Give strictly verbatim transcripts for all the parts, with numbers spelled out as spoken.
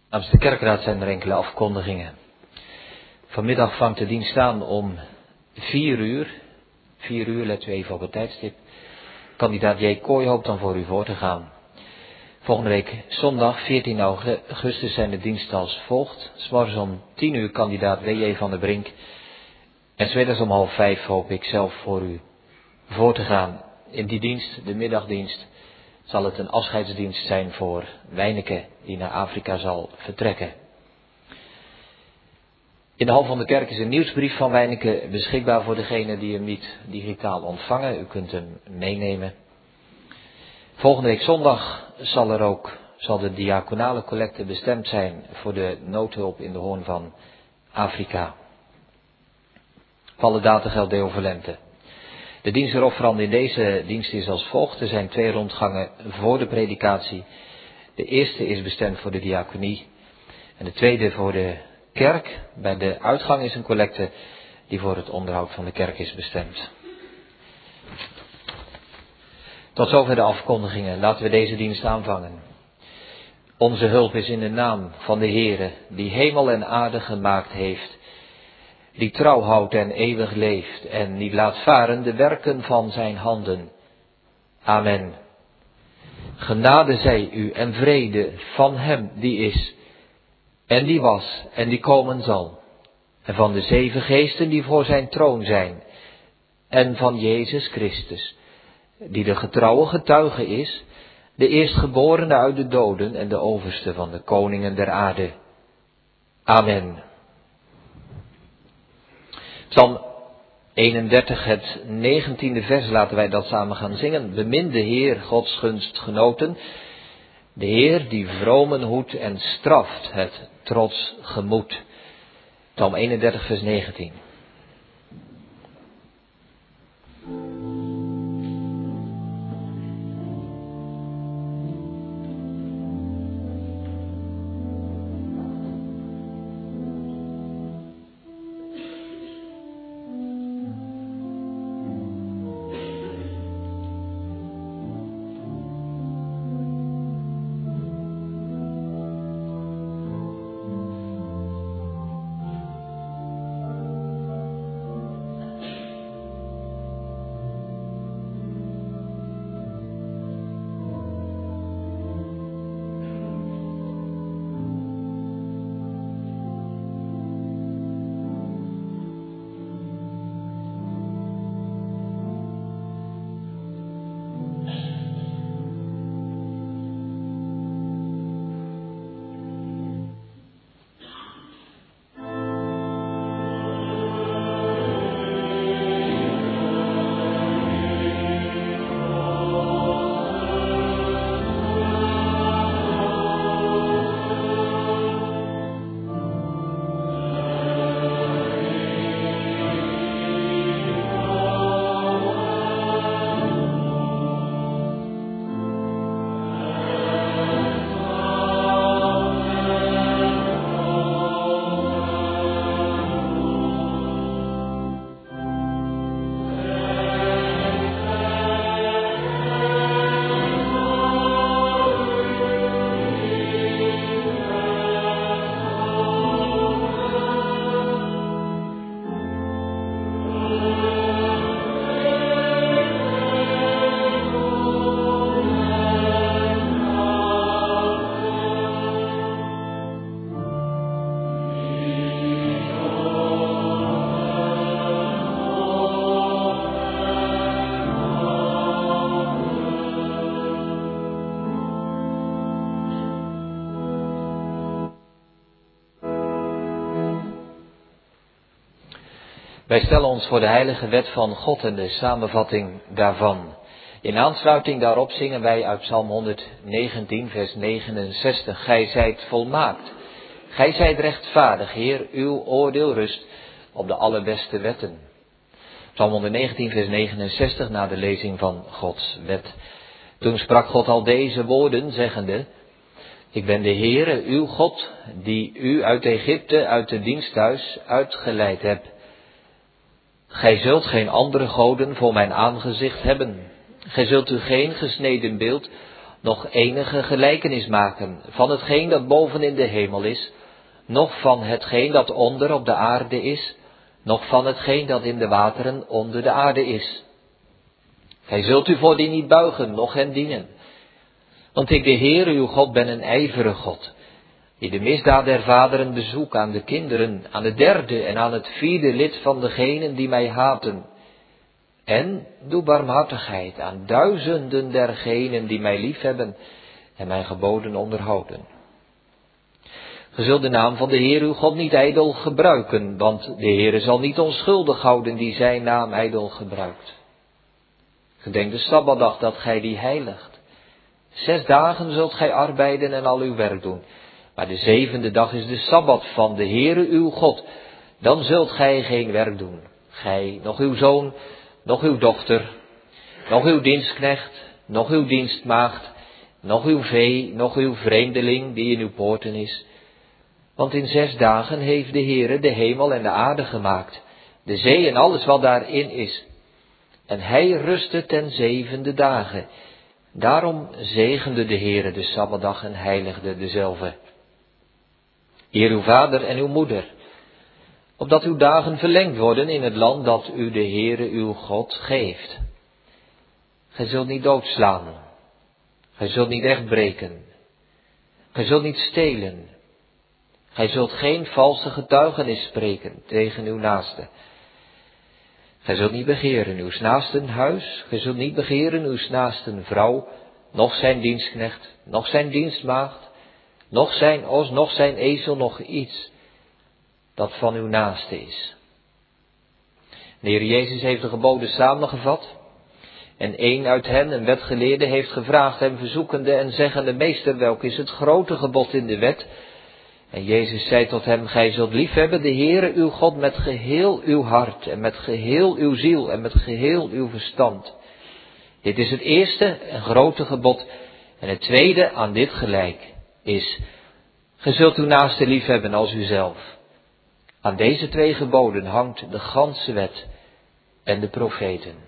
Namens de kerkraad zijn er enkele afkondigingen. Vanmiddag vangt de dienst aan om vier uur. Vier uur, let u even op het tijdstip. Kandidaat J. Kooi hoopt dan voor u voor te gaan. Volgende week zondag veertien augustus zijn de diensten als volgt. 's Morgens om tien uur kandidaat W J van der Brink. En 's middags om half vijf hoop ik zelf voor u voor te gaan. In die dienst, de middagdienst, zal het een afscheidsdienst zijn voor Wijneke die naar Afrika zal vertrekken. In de hal van de kerk is een nieuwsbrief van Wijneke beschikbaar voor degenen die hem niet digitaal ontvangen. U kunt hem meenemen. Volgende week zondag zal er ook, zal de diaconale collecte bestemd zijn voor de noodhulp in de Hoorn van Afrika. Voor alle data geldt deo volente. De dienst erofferande in deze dienst is als volgt. Er zijn twee rondgangen voor de predikatie. De eerste is bestemd voor de diaconie en de tweede voor de kerk. Bij de uitgang is een collecte die voor het onderhoud van de kerk is bestemd. Tot zover de afkondigingen. Laten we deze dienst aanvangen. Onze hulp is in de naam van de Heere, die hemel en aarde gemaakt heeft, die trouw houdt en eeuwig leeft en niet laat varen de werken van zijn handen. Amen. Genade zij u en vrede van hem die is en die was en die komen zal, en van de zeven geesten die voor zijn troon zijn, en van Jezus Christus, die de getrouwe getuige is, de eerstgeborene uit de doden en de overste van de koningen der aarde. Amen. Psalm eenendertig, het negentiende vers, laten wij dat samen gaan zingen. Bemin de Heer, Gods gunst genoten, de Heer die vromen hoedt en straft het trots gemoed. Psalm eenendertig, vers negentien. Wij stellen ons voor de heilige wet van God en de samenvatting daarvan. In aansluiting daarop zingen wij uit Psalm honderdnegentien, vers negenenzestig. Gij zijt volmaakt, gij zijt rechtvaardig, Heer, uw oordeel rust op de allerbeste wetten. Psalm honderdnegentien, vers negenenzestig, na de lezing van Gods wet. Toen sprak God al deze woorden, zeggende: Ik ben de Heere, uw God, die u uit Egypte, uit het diensthuis, uitgeleid heb. Gij zult geen andere goden voor mijn aangezicht hebben. Gij zult u geen gesneden beeld nog enige gelijkenis maken van hetgeen dat boven in de hemel is, noch van hetgeen dat onder op de aarde is, noch van hetgeen dat in de wateren onder de aarde is. Gij zult u voor die niet buigen, noch hen dienen. Want ik, de Heere, uw God, ben een ijverige God, die de misdaad der vaderen bezoek aan de kinderen, aan het derde en aan het vierde lid van degenen die mij haten. En doe barmhartigheid aan duizenden dergenen die mij liefhebben en mijn geboden onderhouden. Ge zult de naam van de Heer uw God niet ijdel gebruiken, want de Heere zal niet onschuldig houden die zijn naam ijdel gebruikt. Gedenk de Sabbatdag dat gij die heiligt. Zes dagen zult gij arbeiden en al uw werk doen, maar de zevende dag is de Sabbat van de Heere uw God. Dan zult gij geen werk doen, gij, nog uw zoon, nog uw dochter, nog uw dienstknecht, nog uw dienstmaagd, nog uw vee, nog uw vreemdeling die in uw poorten is. Want in zes dagen heeft de Heere de hemel en de aarde gemaakt, de zee en alles wat daarin is. En hij rustte ten zevende dagen. Daarom zegende de Heere de Sabbatdag en heiligde dezelve. Eer uw vader en uw moeder, opdat uw dagen verlengd worden in het land dat u de Heere uw God geeft. Gij zult niet doodslaan, gij zult niet rechtbreken, gij zult niet stelen, gij zult geen valse getuigenis spreken tegen uw naaste. Gij zult niet begeren uw naasten huis, gij zult niet begeren uw naasten vrouw, noch zijn dienstknecht, noch zijn dienstmaagd, noch zijn os, noch zijn ezel, noch iets dat van uw naaste is. De Heer Jezus heeft de geboden samengevat. En een uit hen, een wetgeleerde, heeft gevraagd hem verzoekende en zeggende: Meester, welk is het grote gebod in de wet? En Jezus zei tot hem: Gij zult liefhebben de Heere uw God met geheel uw hart en met geheel uw ziel en met geheel uw verstand. Dit is het eerste en grote gebod. En het tweede aan dit gelijk is: Gij zult uw naaste liefhebben als uzelf. Aan deze twee geboden hangt de ganse wet en de profeten.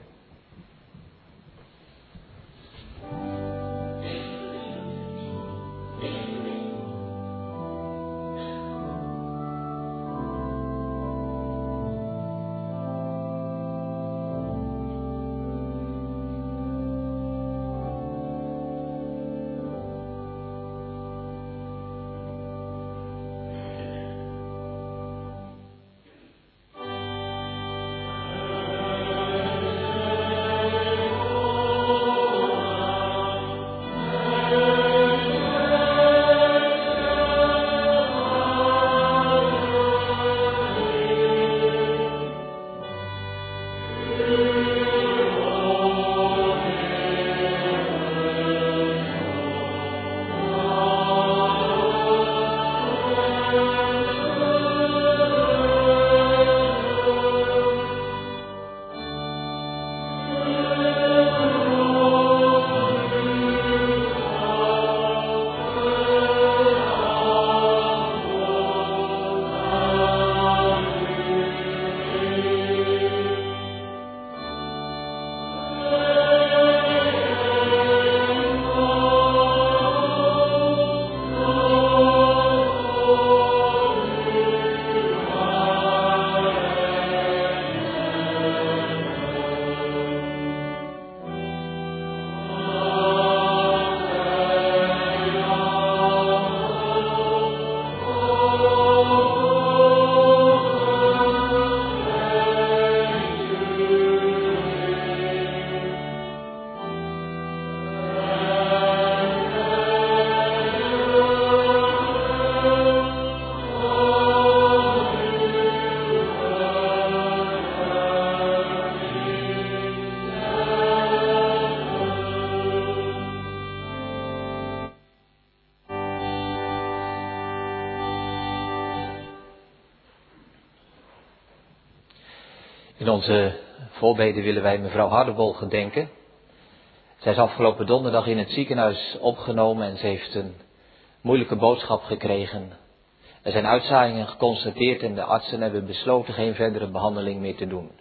In onze voorbeden willen wij mevrouw Hardebol gedenken. Zij is afgelopen donderdag in het ziekenhuis opgenomen en ze heeft een moeilijke boodschap gekregen. Er zijn uitzaaiingen geconstateerd en de artsen hebben besloten geen verdere behandeling meer te doen.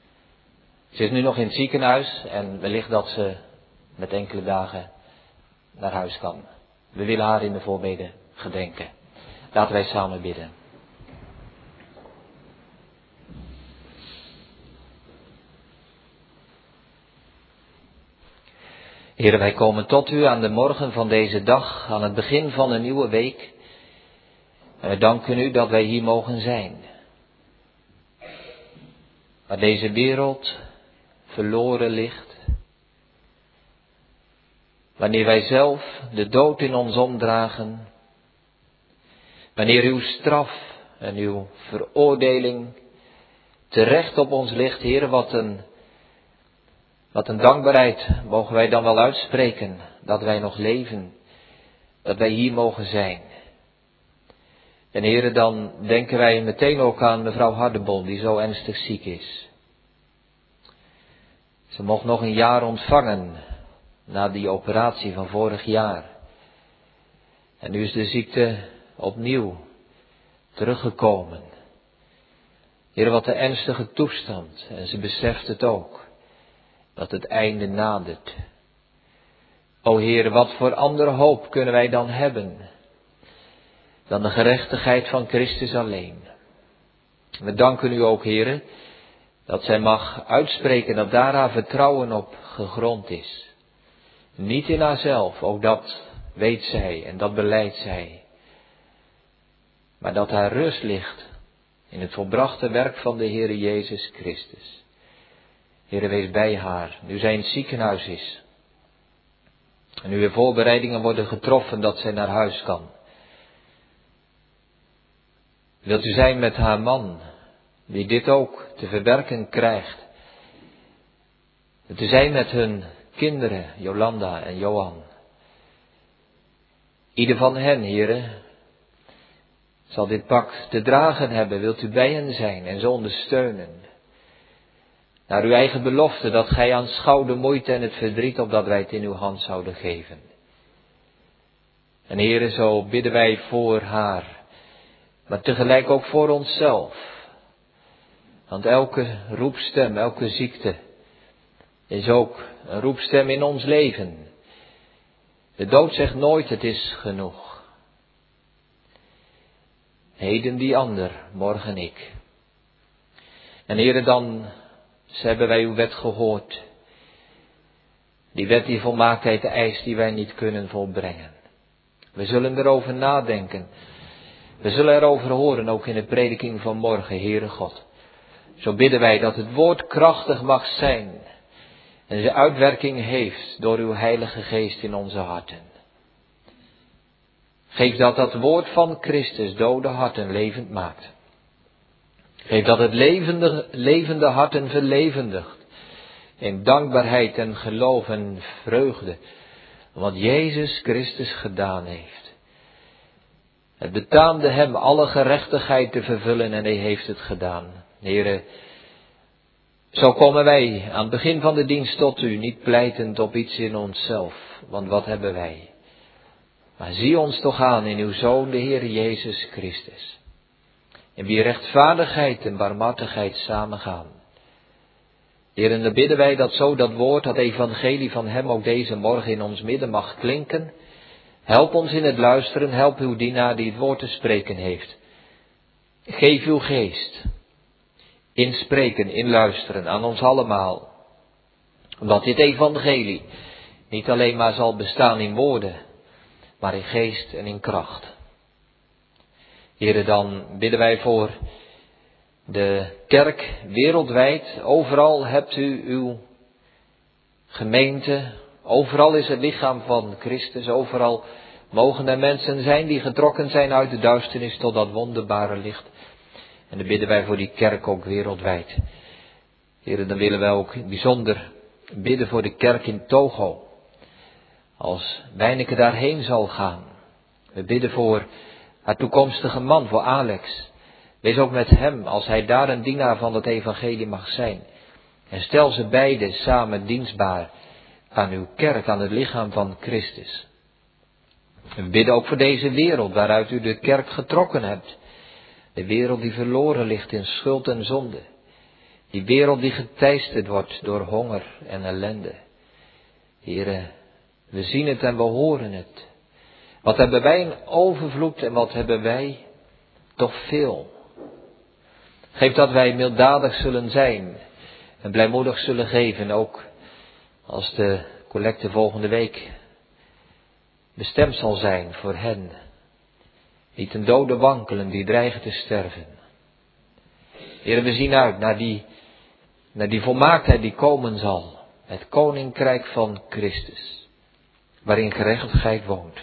Ze is nu nog in het ziekenhuis en wellicht dat ze met enkele dagen naar huis kan. We willen haar in de voorbeden gedenken. Laten wij samen bidden. Heere, wij komen tot u aan de morgen van deze dag, aan het begin van een nieuwe week. En we danken u dat wij hier mogen zijn. Waar deze wereld verloren ligt. Wanneer wij zelf de dood in ons omdragen. Wanneer uw straf en uw veroordeling terecht op ons ligt, Heere, wat een, wat een dankbaarheid mogen wij dan wel uitspreken, dat wij nog leven, dat wij hier mogen zijn. En Heere, dan denken wij meteen ook aan mevrouw Hardebol, die zo ernstig ziek is. Ze mocht nog een jaar ontvangen na die operatie van vorig jaar. En nu is de ziekte opnieuw teruggekomen. Heer, wat een ernstige toestand. En ze beseft het ook. Dat het einde nadert. O Heer, wat voor andere hoop kunnen wij dan hebben. Dan de gerechtigheid van Christus alleen. We danken u ook, Heer, dat zij mag uitspreken dat daar haar vertrouwen op gegrond is. Niet in haarzelf, ook dat weet zij en dat belijdt zij. Maar dat haar rust ligt in het volbrachte werk van de Heere Jezus Christus. Heere, wees bij haar, nu zij in het ziekenhuis is. En nu er voorbereidingen worden getroffen dat zij naar huis kan. Wilt u zijn met haar man, die dit ook te verwerken krijgt. Wilt u zijn met hun kinderen, Jolanda en Johan. Ieder van hen, Heere, zal dit pak te dragen hebben. Wilt u bij hen zijn en ze ondersteunen. Naar uw eigen belofte dat gij aanschouwt de moeite en het verdriet opdat wij het in uw hand zouden geven. En Heere, zo bidden wij voor haar, maar tegelijk ook voor onszelf. Want elke roepstem, elke ziekte is ook een roepstem in ons leven. De dood zegt nooit het is genoeg. Heden die ander, morgen ik. En Heere, dan hebben wij uw wet gehoord. Die wet die volmaaktheid eist die wij niet kunnen volbrengen. We zullen erover nadenken. We zullen erover horen, ook in de prediking van morgen, Heere God. Zo bidden wij dat het woord krachtig mag zijn. En zijn uitwerking heeft door uw Heilige Geest in onze harten. Geef dat dat woord van Christus dode harten levend maakt. Geef dat het levende, levende harten verlevendigt. In dankbaarheid en geloof en vreugde. Wat Jezus Christus gedaan heeft. Het betaamde hem alle gerechtigheid te vervullen en hij heeft het gedaan. Heere, zo komen wij aan het begin van de dienst tot u, niet pleitend op iets in onszelf, want wat hebben wij? Maar zie ons toch aan in uw Zoon, de Heer Jezus Christus. In wie rechtvaardigheid en barmhartigheid samengaan. Heer, en dan bidden wij dat zo dat woord, dat evangelie van hem ook deze morgen in ons midden mag klinken. Help ons in het luisteren, help uw dienaar die het woord te spreken heeft. Geef uw geest. Inspreken, inluisteren aan ons allemaal. Omdat dit evangelie niet alleen maar zal bestaan in woorden, maar in geest en in kracht. Here, dan bidden wij voor de kerk wereldwijd. Overal hebt u uw gemeente. Overal is het lichaam van Christus. Overal mogen er mensen zijn die getrokken zijn uit de duisternis tot dat wonderbare licht. En dan bidden wij voor die kerk ook wereldwijd. Heren, dan willen wij ook bijzonder bidden voor de kerk in Togo. Als Wijneke daarheen zal gaan. We bidden voor haar toekomstige man, voor Alex. Wees ook met hem, als hij daar een dienaar van het evangelie mag zijn. En stel ze beiden samen dienstbaar aan uw kerk, aan het lichaam van Christus. We bidden ook voor deze wereld waaruit u de kerk getrokken hebt. De wereld die verloren ligt in schuld en zonde. Die wereld die geteisterd wordt door honger en ellende. Here, We zien het en we horen het. Wat hebben wij in overvloed en wat hebben wij toch veel. Geef dat wij milddadig zullen zijn en blijmoedig zullen geven, ook als de collecte volgende week bestemd zal zijn voor hen die ten dode wankelen, die dreigen te sterven. Heer, we zien uit naar die, naar die volmaaktheid die komen zal, het koninkrijk van Christus, waarin gerechtigheid woont.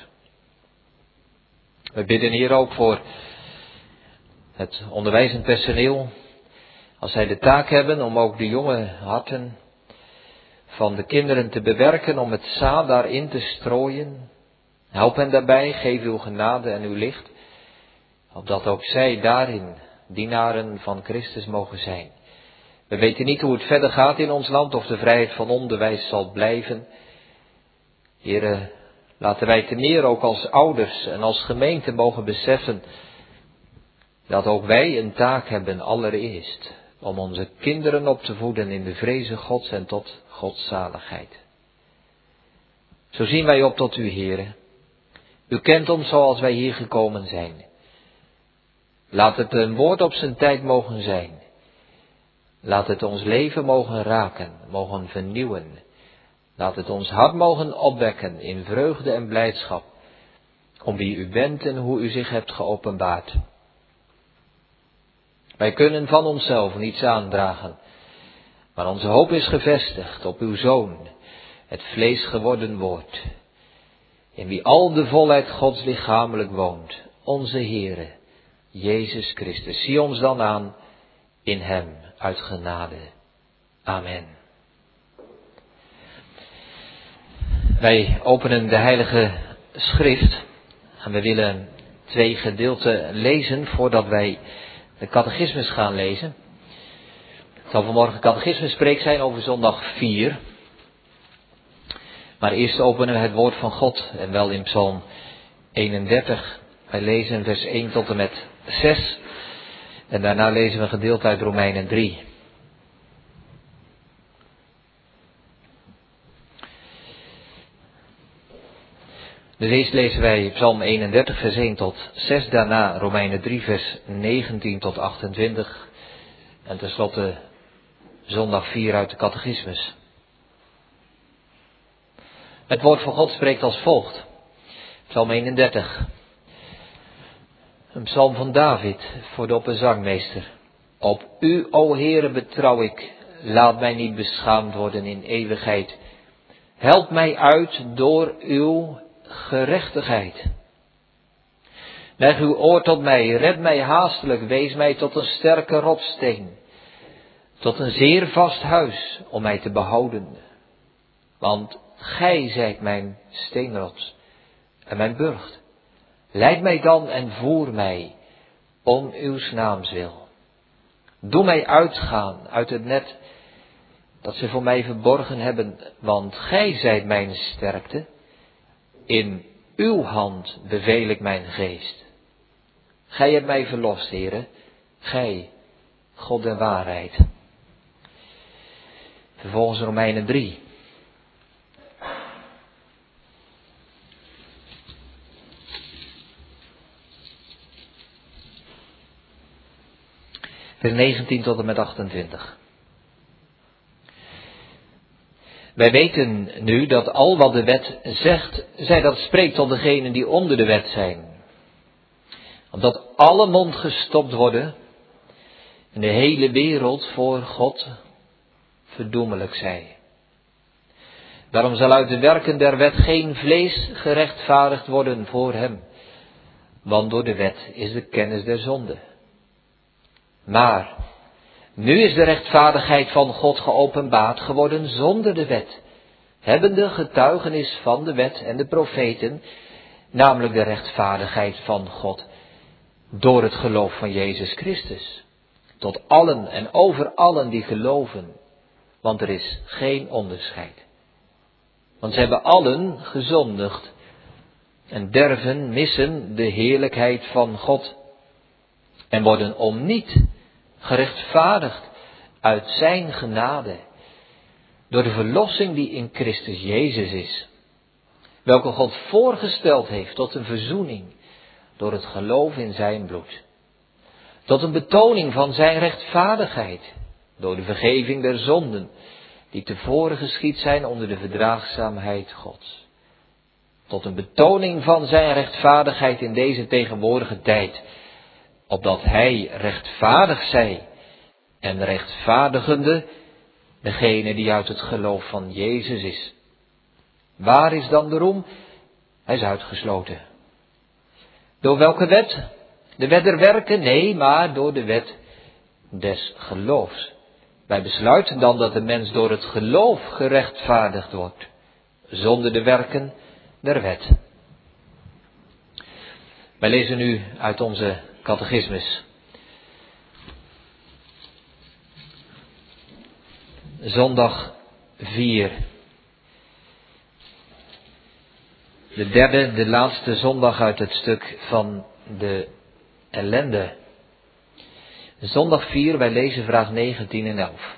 We bidden hier ook voor het onderwijzend personeel, als zij de taak hebben om ook de jonge harten van de kinderen te bewerken, om het zaad daarin te strooien. Help hen daarbij, geef uw genade en uw licht, opdat ook zij daarin dienaren van Christus mogen zijn. We weten niet hoe het verder gaat in ons land, of de vrijheid van onderwijs zal blijven. Here, laten wij te meer ook als ouders en als gemeente mogen beseffen dat ook wij een taak hebben allereerst om onze kinderen op te voeden in de vreze Gods en tot Gods zaligheid. Zo zien wij op tot u, Heere. U kent ons zoals wij hier gekomen zijn. Laat het een woord op zijn tijd mogen zijn. Laat het ons leven mogen raken, mogen vernieuwen. Laat het ons hart mogen opwekken in vreugde en blijdschap, om wie u bent en hoe u zich hebt geopenbaard. Wij kunnen van onszelf niets aandragen, maar onze hoop is gevestigd op uw Zoon, het vlees geworden woord, in wie al de volheid Gods lichamelijk woont, onze Heere, Jezus Christus. Zie ons dan aan in hem uit genade. Amen. Wij openen de Heilige Schrift en we willen twee gedeelten lezen voordat wij de catechismus gaan lezen. Het zal vanmorgen catechismespreek zijn over zondag vier. Maar eerst openen we het woord van God en wel in Psalm eenendertig. Wij lezen vers één tot en met zes en daarna lezen we een gedeelte uit Romeinen drie. Dus eerst lezen wij Psalm eenendertig vers één tot zes, daarna Romeinen drie vers negentien tot achtentwintig en tenslotte zondag vier uit de catechismus. Het woord van God spreekt als volgt. Psalm eenendertig. Een psalm van David voor de opperzangmeester. Op u, o Heere, betrouw ik. Laat mij niet beschaamd worden in eeuwigheid. Help mij uit door uw gerechtigheid. Leg uw oor tot mij, red mij haastelijk, wees mij tot een sterke rotssteen, tot een zeer vast huis om mij te behouden. Want gij zijt mijn steenrots en mijn burcht. Leid mij dan en voer mij om uw naams wil. Doe mij uitgaan uit het net dat ze voor mij verborgen hebben, want gij zijt mijn sterkte. In uw hand beveel ik mijn geest. Gij hebt mij verlost, Heere, gij, God der waarheid. Vervolgens Romeinen drie. Vers negentien tot en met achtentwintig. Wij weten nu dat al wat de wet zegt, zij dat spreekt tot degenen die onder de wet zijn. Omdat alle mond gestopt worden en de hele wereld voor God verdoemelijk zij. Daarom zal uit de werken der wet geen vlees gerechtvaardigd worden voor hem, want door de wet is de kennis der zonde. Maar nu is de rechtvaardigheid van God geopenbaard geworden zonder de wet, hebbende getuigenis van de wet en de profeten, namelijk de rechtvaardigheid van God door het geloof van Jezus Christus, tot allen en over allen die geloven, want er is geen onderscheid. Want ze hebben allen gezondigd en derven missen de heerlijkheid van God en worden om niet gerechtvaardigd uit zijn genade door de verlossing die in Christus Jezus is. welke God voorgesteld heeft tot een verzoening door het geloof in zijn bloed. Tot een betoning van zijn rechtvaardigheid door de vergeving der zonden die tevoren geschied zijn onder de verdraagzaamheid Gods. Tot een betoning van zijn rechtvaardigheid in deze tegenwoordige tijd, opdat hij rechtvaardig zij en rechtvaardigende degene die uit het geloof van Jezus is. Waar is dan de roem? Hij is uitgesloten. Door welke wet? De wet der werken? Nee, maar door de wet des geloofs. Wij besluiten dan dat de mens door het geloof gerechtvaardigd wordt, zonder de werken der wet. Wij lezen nu uit onze catechismus. Zondag vier. De derde, de laatste zondag uit het stuk van de ellende. Zondag vier, wij lezen vraag negentien en elf.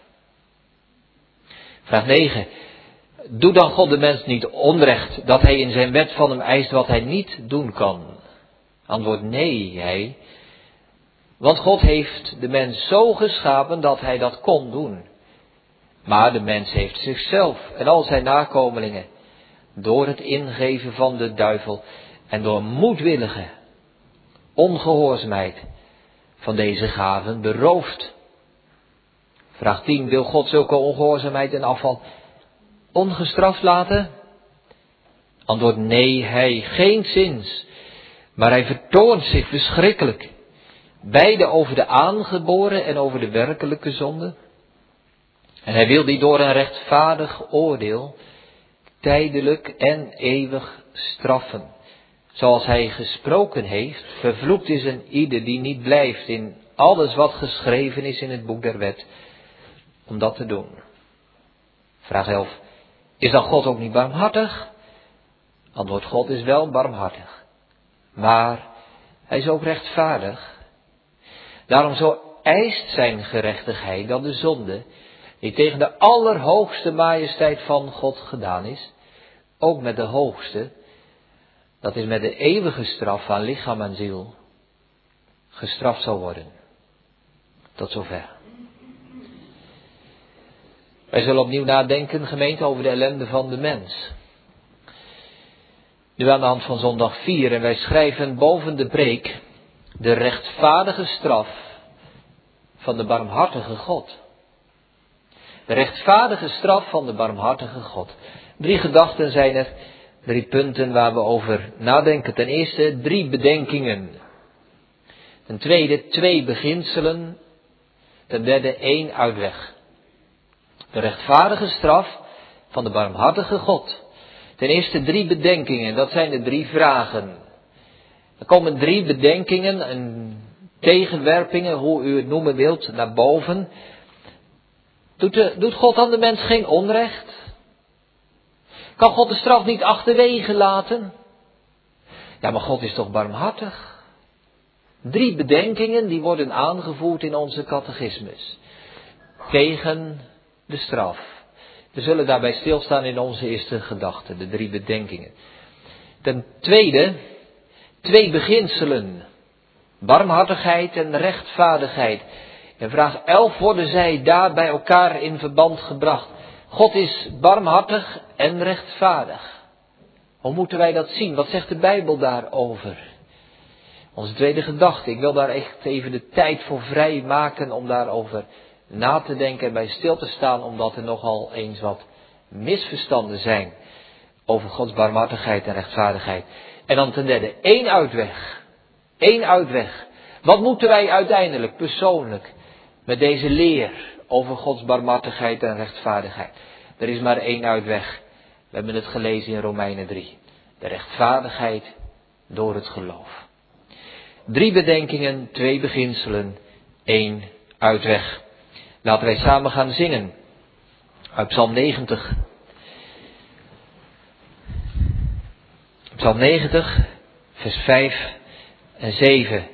Vraag negen. Doe dan God de mens niet onrecht dat hij in zijn wet van hem eist wat hij niet doen kan? Antwoord nee, hij. Want God heeft de mens zo geschapen dat hij dat kon doen. Maar de mens heeft zichzelf en al zijn nakomelingen door het ingeven van de duivel en door moedwillige ongehoorzaamheid van deze gaven beroofd. Vraag tien. Wil God zulke ongehoorzaamheid en afval ongestraft laten? Antwoord nee, hij geenszins. Maar hij vertoont zich verschrikkelijk. Beide over de aangeboren en over de werkelijke zonde. En hij wil die door een rechtvaardig oordeel tijdelijk en eeuwig straffen. Zoals hij gesproken heeft, vervloekt is een ieder die niet blijft in alles wat geschreven is in het boek der wet, om dat te doen. Vraag elf. Is dan God ook niet barmhartig? Antwoord, God is wel barmhartig. Maar hij is ook rechtvaardig. Daarom zo eist zijn gerechtigheid dat de zonde, die tegen de allerhoogste majesteit van God gedaan is, ook met de hoogste, dat is met de eeuwige straf aan lichaam en ziel, gestraft zal worden. Tot zover. Wij zullen opnieuw nadenken, gemeente, over de ellende van de mens. Nu aan de hand van zondag vier, en wij schrijven boven de preek de rechtvaardige straf van de barmhartige God. De rechtvaardige straf van de barmhartige God. Drie gedachten zijn er, drie punten waar we over nadenken. Ten eerste drie bedenkingen. Ten tweede twee beginselen. Ten derde één uitweg. De rechtvaardige straf van de barmhartige God. Ten eerste drie bedenkingen, dat zijn de drie vragen. Er komen drie bedenkingen en tegenwerpingen, hoe u het noemen wilt, naar boven. Doet, de, doet God aan de mens geen onrecht? Kan God de straf niet achterwege laten? Ja, maar God is toch barmhartig? Drie bedenkingen die worden aangevoerd in onze catechismus. Tegen de straf. We zullen daarbij stilstaan in onze eerste gedachte, de drie bedenkingen. Ten tweede, twee beginselen. Barmhartigheid en rechtvaardigheid. In vraag elf worden zij daar bij elkaar in verband gebracht. God is barmhartig en rechtvaardig. Hoe moeten wij dat zien? Wat zegt de Bijbel daarover? Onze tweede gedachte. Ik wil daar echt even de tijd voor vrij maken om daarover na te denken en bij stil te staan, omdat er nogal eens wat misverstanden zijn over Gods barmhartigheid en rechtvaardigheid. En dan ten derde, één uitweg. Één uitweg. Wat moeten wij uiteindelijk persoonlijk met deze leer over Gods barmhartigheid en rechtvaardigheid? Er is maar één uitweg. We hebben het gelezen in Romeinen drie. De rechtvaardigheid door het geloof. Drie bedenkingen, twee beginselen, één uitweg. Laten wij samen gaan zingen uit Psalm negentig. Psalm negentig, vers vijf en zeven.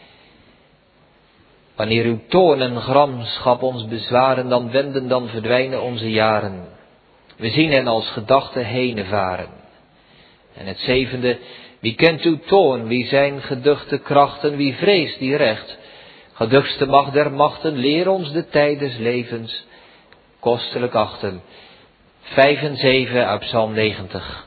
Wanneer uw toorn en gramschap ons bezwaren, dan wenden, dan verdwijnen onze jaren. We zien hen als gedachten heen varen. En het zevende, wie kent uw toorn, wie zijn geduchte krachten, wie vreest die recht? Geduchtste macht der machten, leer ons de tijd des levens kostelijk achten. Vijf en zeven uit Psalm negentig.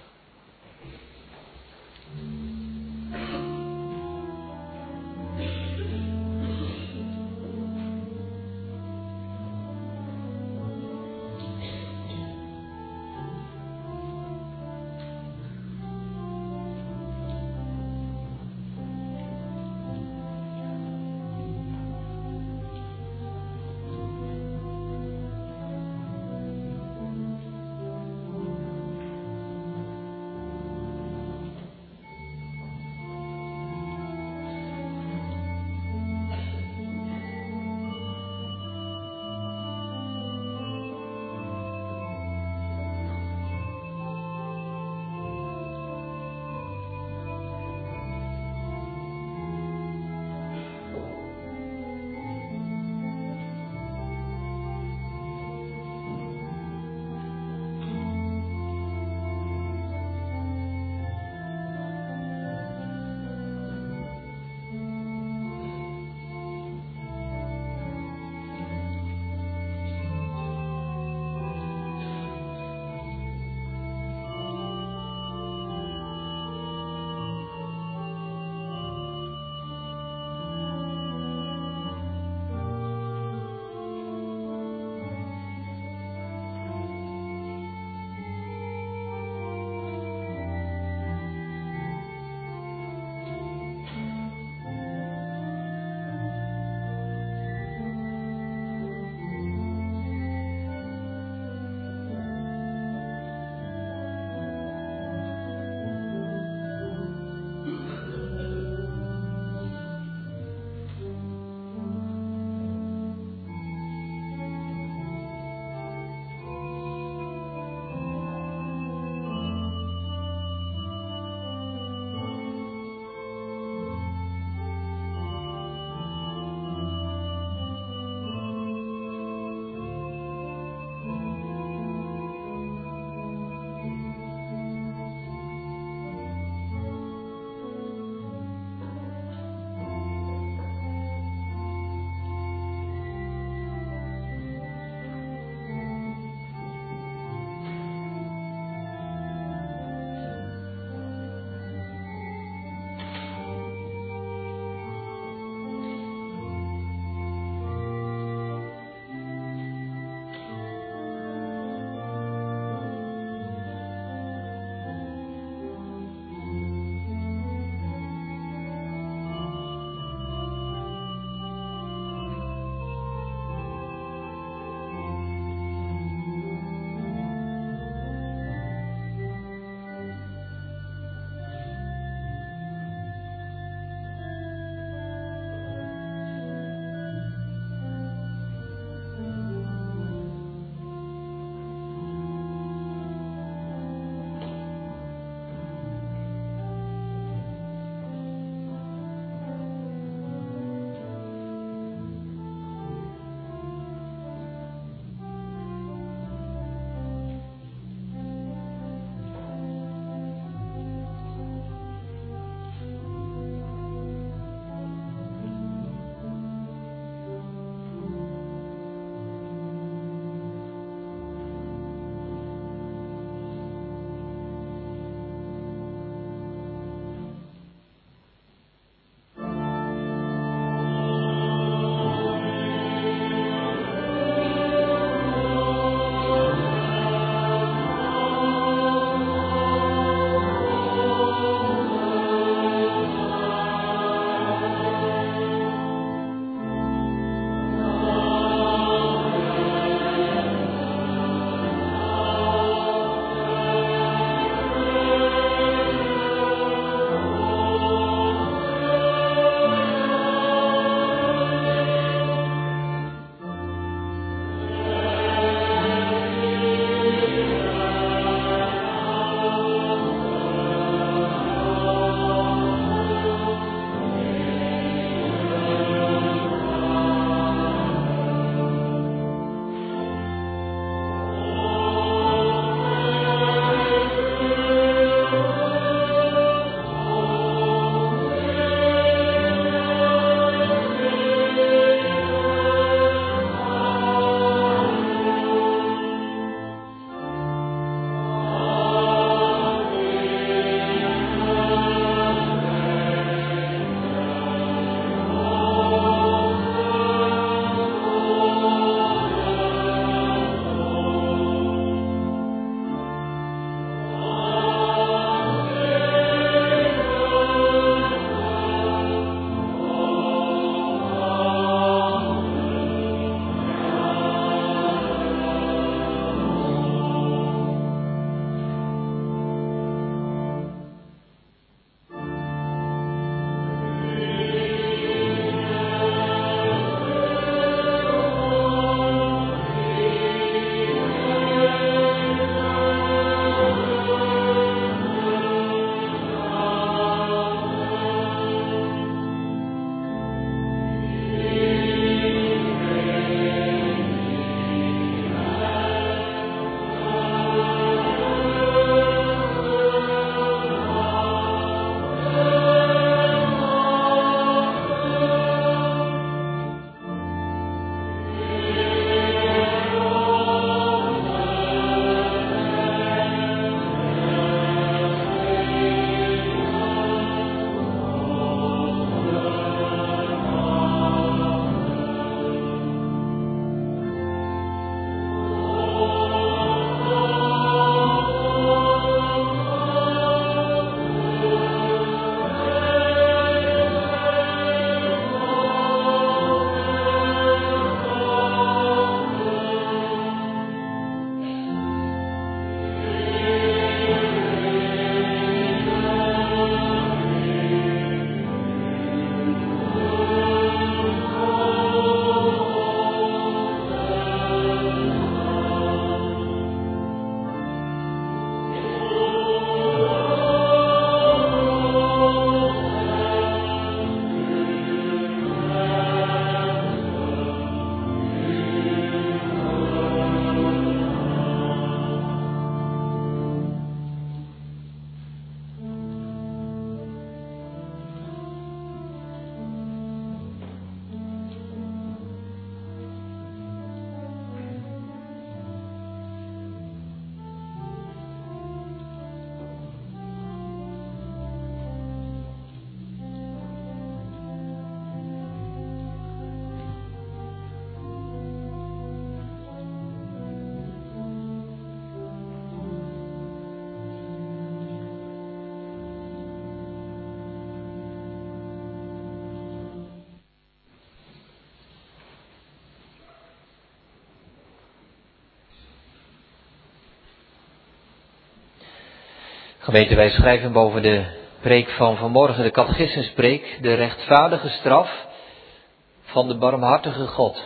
Gemeente, wij schrijven boven de preek van vanmorgen, de catechismuspreek, de rechtvaardige straf van de barmhartige God.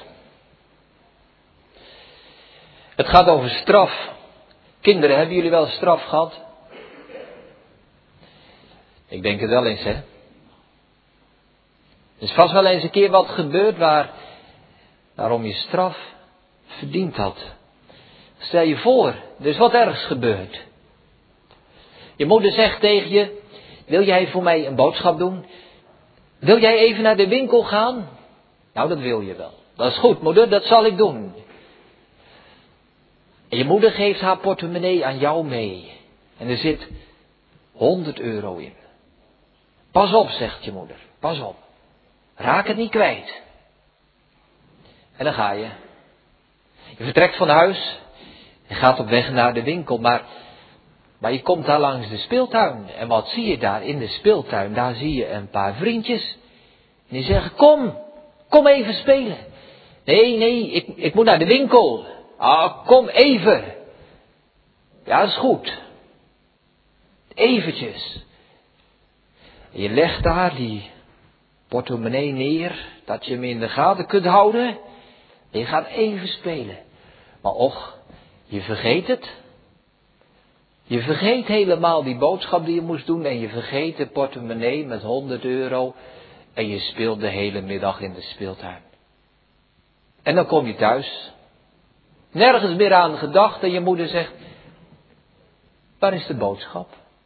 Het gaat over straf. Kinderen, hebben jullie wel straf gehad? Ik denk het wel eens, hè. Er is vast wel eens een keer wat gebeurd waar, waarom je straf verdiend had. Stel je voor, er is wat ergs gebeurd. Je moeder zegt tegen je, wil jij voor mij een boodschap doen? Wil jij even naar de winkel gaan? Nou, dat wil je wel. Dat is goed, moeder, dat zal ik doen. En je moeder geeft haar portemonnee aan jou mee. En er zit honderd euro in. Pas op, zegt je moeder. Pas op. Raak het niet kwijt. En dan ga je. Je vertrekt van huis. Je gaat op weg naar de winkel. Maar, maar je komt daar langs de speeltuin. En wat zie je daar in de speeltuin? Daar zie je een paar vriendjes. En die zeggen, kom. Kom even spelen. Nee, nee, ik, ik moet naar de winkel. Ah, kom even. Ja, dat is goed. Eventjes. En je legt daar die portemonnee neer, dat je hem in de gaten kunt houden. En je gaat even spelen. Maar och, je vergeet het. Je vergeet helemaal die boodschap die je moest doen. En je vergeet de portemonnee met honderd euro. En je speelt de hele middag in de speeltuin. En dan kom je thuis. Nergens meer aan gedacht en je moeder zegt, waar is de boodschap?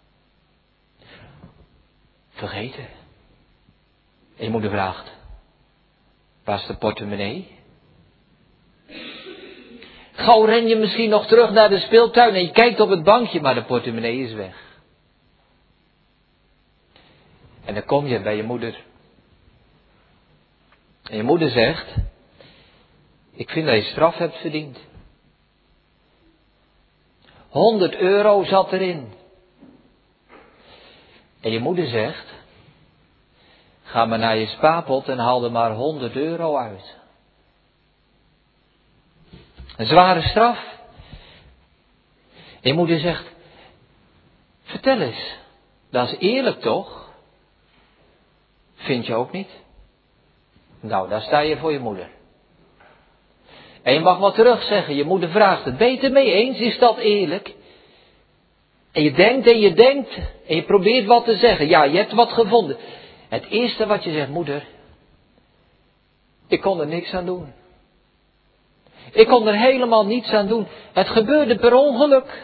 Vergeten. En je moeder vraagt, waar is de portemonnee? Gauw ren je misschien nog terug naar de speeltuin en je kijkt op het bankje, maar de portemonnee is weg. En dan kom je bij je moeder. En je moeder zegt, ik vind dat je straf hebt verdiend. honderd euro zat erin. En je moeder zegt, ga maar naar je spaarpot en haal er maar honderd euro uit. Een zware straf. En je moeder zegt, vertel eens, dat is eerlijk toch? Vind je ook niet? Nou, daar sta je voor je moeder. En je mag wat terug zeggen. Je moeder vraagt het. Ben je het ermee eens? Is dat eerlijk? En je denkt en je denkt. En je probeert wat te zeggen. Ja, je hebt wat gevonden. Het eerste wat je zegt, moeder. Ik kon er niks aan doen. Ik kon er helemaal niets aan doen. Het gebeurde per ongeluk.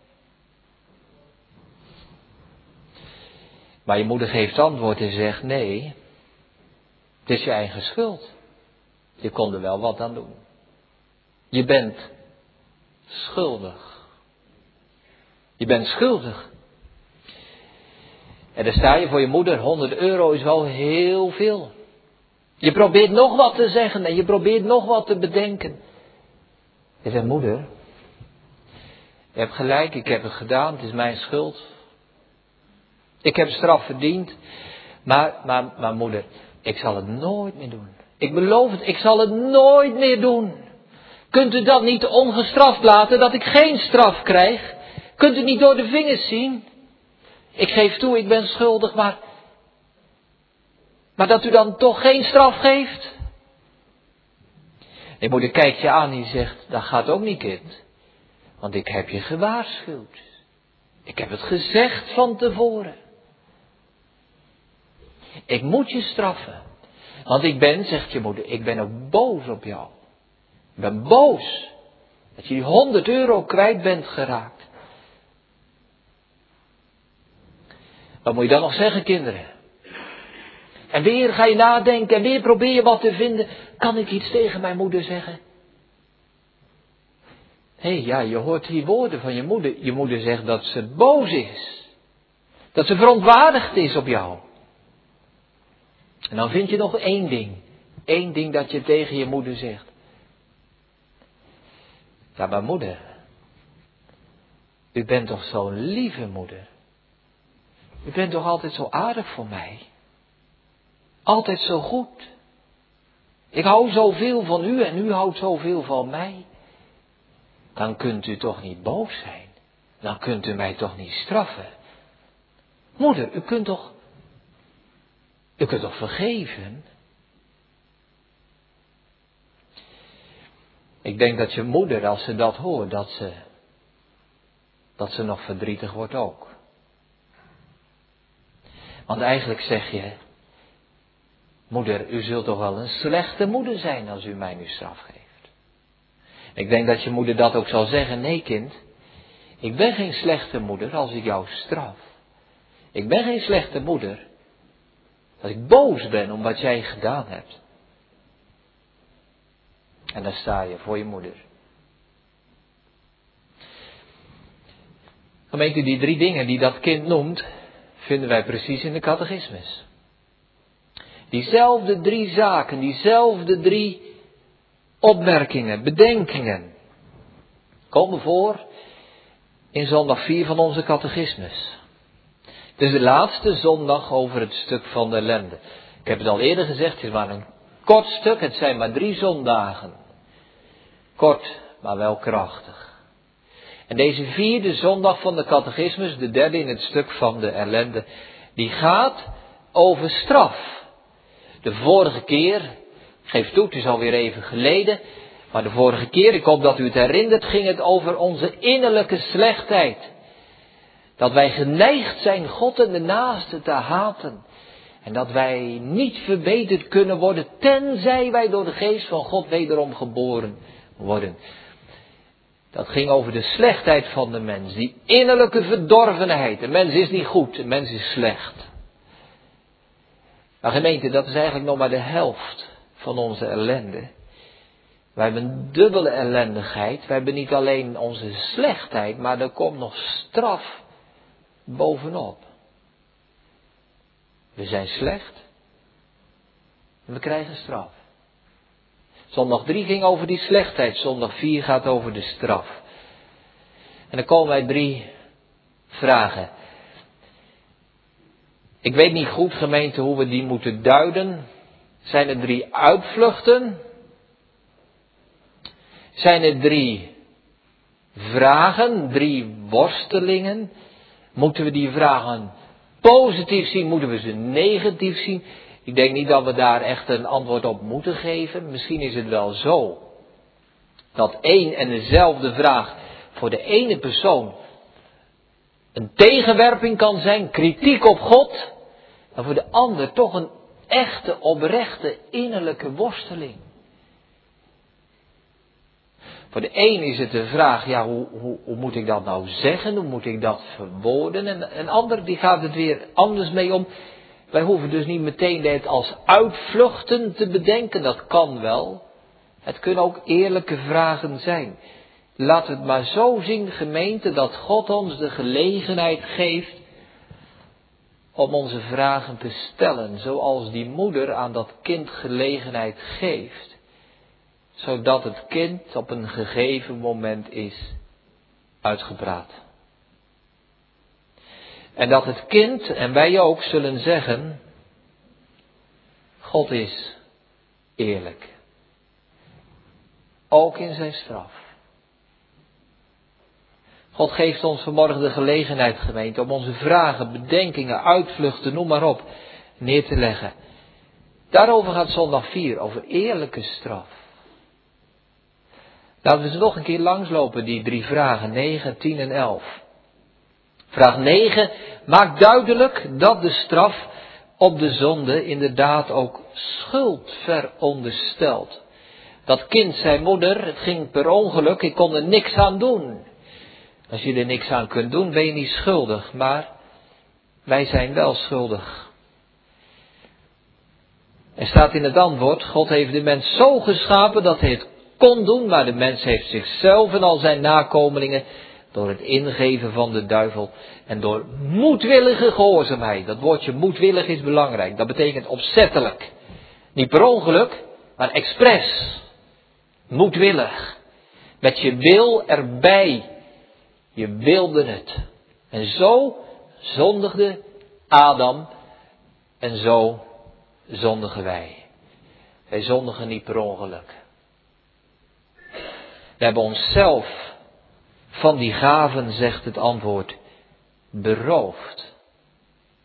Maar je moeder geeft antwoord en zegt, nee. Het is je eigen schuld. Je kon er wel wat aan doen. Je bent schuldig. Je bent schuldig. En dan sta je voor je moeder, honderd euro is wel heel veel. Je probeert nog wat te zeggen en je probeert nog wat te bedenken. Je zegt, moeder, je hebt gelijk, ik heb het gedaan, het is mijn schuld. Ik heb straf verdiend, maar, maar, maar moeder, ik zal het nooit meer doen. Ik beloof het, ik zal het nooit meer doen. Kunt u dat niet ongestraft laten, dat ik geen straf krijg? Kunt u niet door de vingers zien? Ik geef toe, ik ben schuldig, maar... Maar dat u dan toch geen straf geeft? Je moeder kijkt je aan en zegt, dat gaat ook niet, kind. Want ik heb je gewaarschuwd. Ik heb het gezegd van tevoren. Ik moet je straffen. Want ik ben, zegt je moeder, ik ben ook boos op jou. Ik ben boos dat je die honderd euro kwijt bent geraakt. Wat moet je dan nog zeggen, kinderen? En weer ga je nadenken en weer probeer je wat te vinden. Kan ik iets tegen mijn moeder zeggen? Hé, hey, ja, je hoort die woorden van je moeder. Je moeder zegt dat ze boos is. Dat ze verontwaardigd is op jou. En dan vind je nog één ding. Eén ding dat je tegen je moeder zegt. Ja, maar moeder, u bent toch zo'n lieve moeder. U bent toch altijd zo aardig voor mij. Altijd zo goed. Ik hou zoveel van u en u houdt zoveel van mij. Dan kunt u toch niet boos zijn. Dan kunt u mij toch niet straffen. Moeder, u kunt toch, u kunt toch vergeven? Ik denk dat je moeder, als ze dat hoort, dat ze, dat ze nog verdrietig wordt ook. Want eigenlijk zeg je, moeder, u zult toch wel een slechte moeder zijn als u mij nu straf geeft. Ik denk dat je moeder dat ook zal zeggen, nee kind, ik ben geen slechte moeder als ik jou straf. Ik ben geen slechte moeder als ik boos ben om wat jij gedaan hebt. En dan sta je voor je moeder. Gemeente, die drie dingen die dat kind noemt, vinden wij precies in de catechismus. Diezelfde drie zaken, diezelfde drie opmerkingen, bedenkingen, komen voor in zondag vier van onze catechismus. Het is de laatste zondag over het stuk van de ellende. Ik heb het al eerder gezegd, het is maar een kort stuk, het zijn maar drie zondagen. Kort, maar wel krachtig. En deze vierde zondag van de catechismus, de derde in het stuk van de ellende, die gaat over straf. De vorige keer, ik geef toe, het is alweer even geleden, maar de vorige keer, ik hoop dat u het herinnert, ging het over onze innerlijke slechtheid. Dat wij geneigd zijn God en de naaste te haten. En dat wij niet verbeterd kunnen worden, tenzij wij door de geest van God wederom geboren worden. Dat ging over de slechtheid van de mens, die innerlijke verdorvenheid. De mens is niet goed, de mens is slecht. Maar gemeente, dat is eigenlijk nog maar de helft van onze ellende. Wij hebben een dubbele ellendigheid. Wij hebben niet alleen onze slechtheid, maar er komt nog straf bovenop. We zijn slecht en we krijgen straf. Zondag drie ging over die slechtheid, zondag vier gaat over de straf. En dan komen wij drie vragen. Ik weet niet goed, gemeente, hoe we die moeten duiden. Zijn er drie uitvluchten? Zijn er drie vragen, drie worstelingen? Moeten we die vragen positief zien? Moeten we ze negatief zien? Ik denk niet dat we daar echt een antwoord op moeten geven. Misschien is het wel zo dat één en dezelfde vraag voor de ene persoon een tegenwerping kan zijn, kritiek op God, en voor de ander toch een echte, oprechte, innerlijke worsteling. Voor de een is het de vraag, ja, hoe, hoe, hoe moet ik dat nou zeggen? Hoe moet ik dat verwoorden? En een ander die gaat het weer anders mee om. Wij hoeven dus niet meteen het als uitvluchten te bedenken, dat kan wel. Het kunnen ook eerlijke vragen zijn. Laat het maar zo zien, gemeente, dat God ons de gelegenheid geeft om onze vragen te stellen, zoals die moeder aan dat kind gelegenheid geeft. Zodat het kind op een gegeven moment is uitgepraat. En dat het kind, en wij ook, zullen zeggen, God is eerlijk. Ook in zijn straf. God geeft ons vanmorgen de gelegenheid, gemeente, om onze vragen, bedenkingen, uitvluchten, noem maar op, neer te leggen. Daarover gaat zondag vier, over eerlijke straf. Laten we ze nog een keer langslopen, die drie vragen, negen, tien en elf. Vraag negen maakt duidelijk dat de straf op de zonde inderdaad ook schuld veronderstelt. Dat kind zei, moeder, het ging per ongeluk, ik kon er niks aan doen. Als je er niks aan kunt doen, ben je niet schuldig, maar wij zijn wel schuldig. Er staat in het antwoord, God heeft de mens zo geschapen dat hij het kon doen, maar de mens heeft zichzelf en al zijn nakomelingen door het ingeven van de duivel en door moedwillige gehoorzaamheid. Dat woordje moedwillig is belangrijk, dat betekent opzettelijk. Niet per ongeluk, maar expres. Moedwillig. Met je wil erbij. Je wilde het. En zo zondigde Adam en zo zondigen wij. Wij zondigen niet per ongeluk. We hebben onszelf van die gaven, zegt het antwoord, beroofd.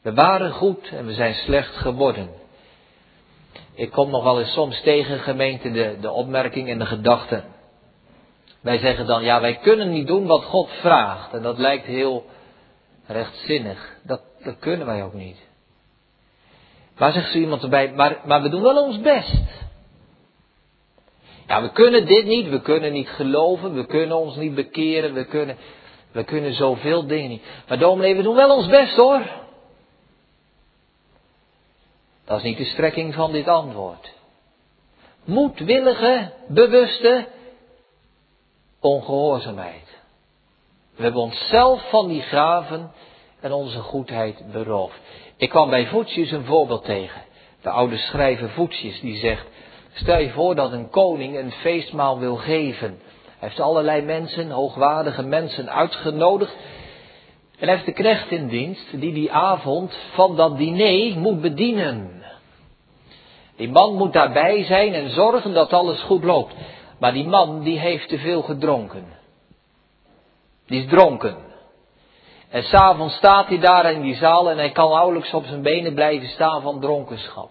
We waren goed en we zijn slecht geworden. Ik kom nog wel eens soms tegen gemeente de, de opmerking en de gedachte. Wij zeggen dan, ja, wij kunnen niet doen wat God vraagt. En dat lijkt heel rechtzinnig. Dat, dat kunnen wij ook niet. Maar zegt zo iemand erbij, maar, maar we doen wel ons best. Ja, we kunnen dit niet, we kunnen niet geloven, we kunnen ons niet bekeren, we kunnen, we kunnen zoveel dingen niet. Maar dominee, we doen wel ons best hoor. Dat is niet de strekking van dit antwoord. Moedwillige, bewuste ongehoorzaamheid. We hebben onszelf van die gaven en onze goedheid beroofd. Ik kwam bij Voetius een voorbeeld tegen. De oude schrijver Voetius die zegt, stel je voor dat een koning een feestmaal wil geven. Hij heeft allerlei mensen, hoogwaardige mensen uitgenodigd. En hij heeft de knecht in dienst die die avond van dat diner moet bedienen. Die man moet daarbij zijn en zorgen dat alles goed loopt. Maar die man die heeft te veel gedronken. Die is dronken. En s'avonds staat hij daar in die zaal en hij kan nauwelijks op zijn benen blijven staan van dronkenschap.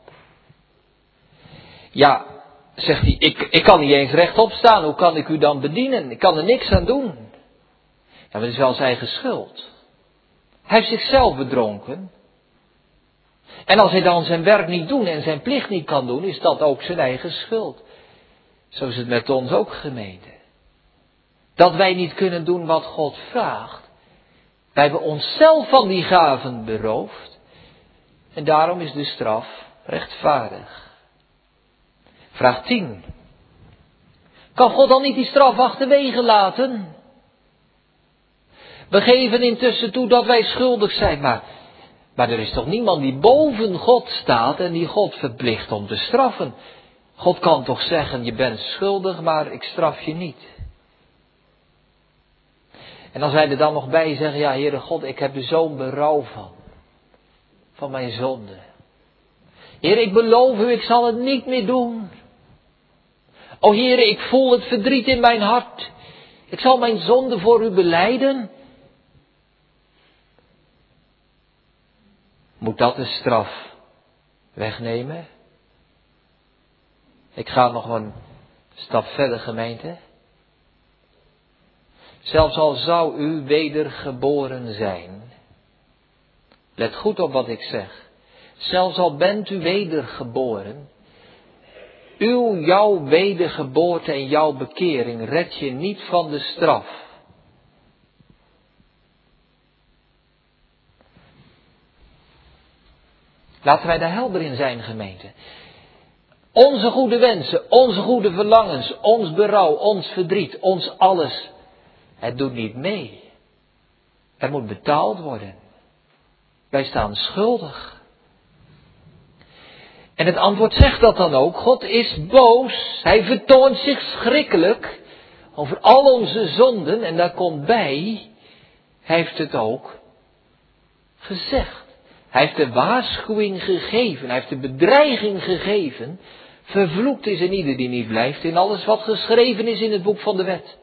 Ja, zegt hij, ik, ik kan niet eens rechtop staan, hoe kan ik u dan bedienen? Ik kan er niks aan doen. Ja, maar het is wel zijn eigen schuld. Hij heeft zichzelf bedronken. En als hij dan zijn werk niet doet en zijn plicht niet kan doen, is dat ook zijn eigen schuld. Zo is het met ons ook, gemeente. Dat wij niet kunnen doen wat God vraagt. Wij hebben onszelf van die gaven beroofd. En daarom is de straf rechtvaardig. Vraag tien. Kan God dan niet die straf achterwege laten? We geven intussen toe dat wij schuldig zijn, maar, maar er is toch niemand die boven God staat en die God verplicht om te straffen. God kan toch zeggen, je bent schuldig, maar ik straf je niet. En als wij er dan nog bij zeggen, ja Heere God, ik heb er zo'n berouw van. Van mijn zonde. Heer, ik beloof u, ik zal het niet meer doen. O Heere, ik voel het verdriet in mijn hart. Ik zal mijn zonde voor u belijden. Moet dat de straf wegnemen? Ik ga nog een stap verder, gemeente. Zelfs al zou u wedergeboren zijn. Let goed op wat ik zeg. Zelfs al bent u wedergeboren. Uw, jouw wedergeboorte en jouw bekering redt je niet van de straf. Laten wij daar helder in zijn, gemeente. Onze goede wensen, onze goede verlangens, ons berouw, ons verdriet, ons alles. Het doet niet mee. Er moet betaald worden. Wij staan schuldig. En het antwoord zegt dat dan ook. God is boos. Hij vertoont zich schrikkelijk over al onze zonden. En daar komt bij, hij heeft het ook gezegd. Hij heeft de waarschuwing gegeven. Hij heeft de bedreiging gegeven. Vervloekt is een ieder die niet blijft in alles wat geschreven is in het boek van de wet.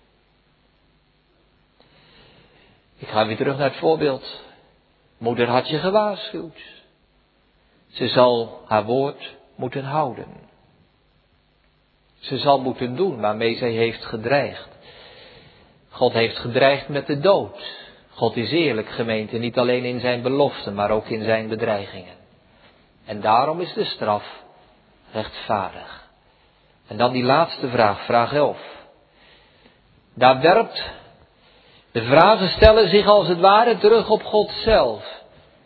Ik ga weer terug naar het voorbeeld. Moeder had je gewaarschuwd. Ze zal haar woord moeten houden. Ze zal moeten doen waarmee zij heeft gedreigd. God heeft gedreigd met de dood. God is eerlijk, gemeente, niet alleen in zijn beloften, maar ook in zijn bedreigingen. En daarom is de straf rechtvaardig. En dan die laatste vraag, vraag elf. Daar werpt de vragen stellen zich als het ware terug op God zelf.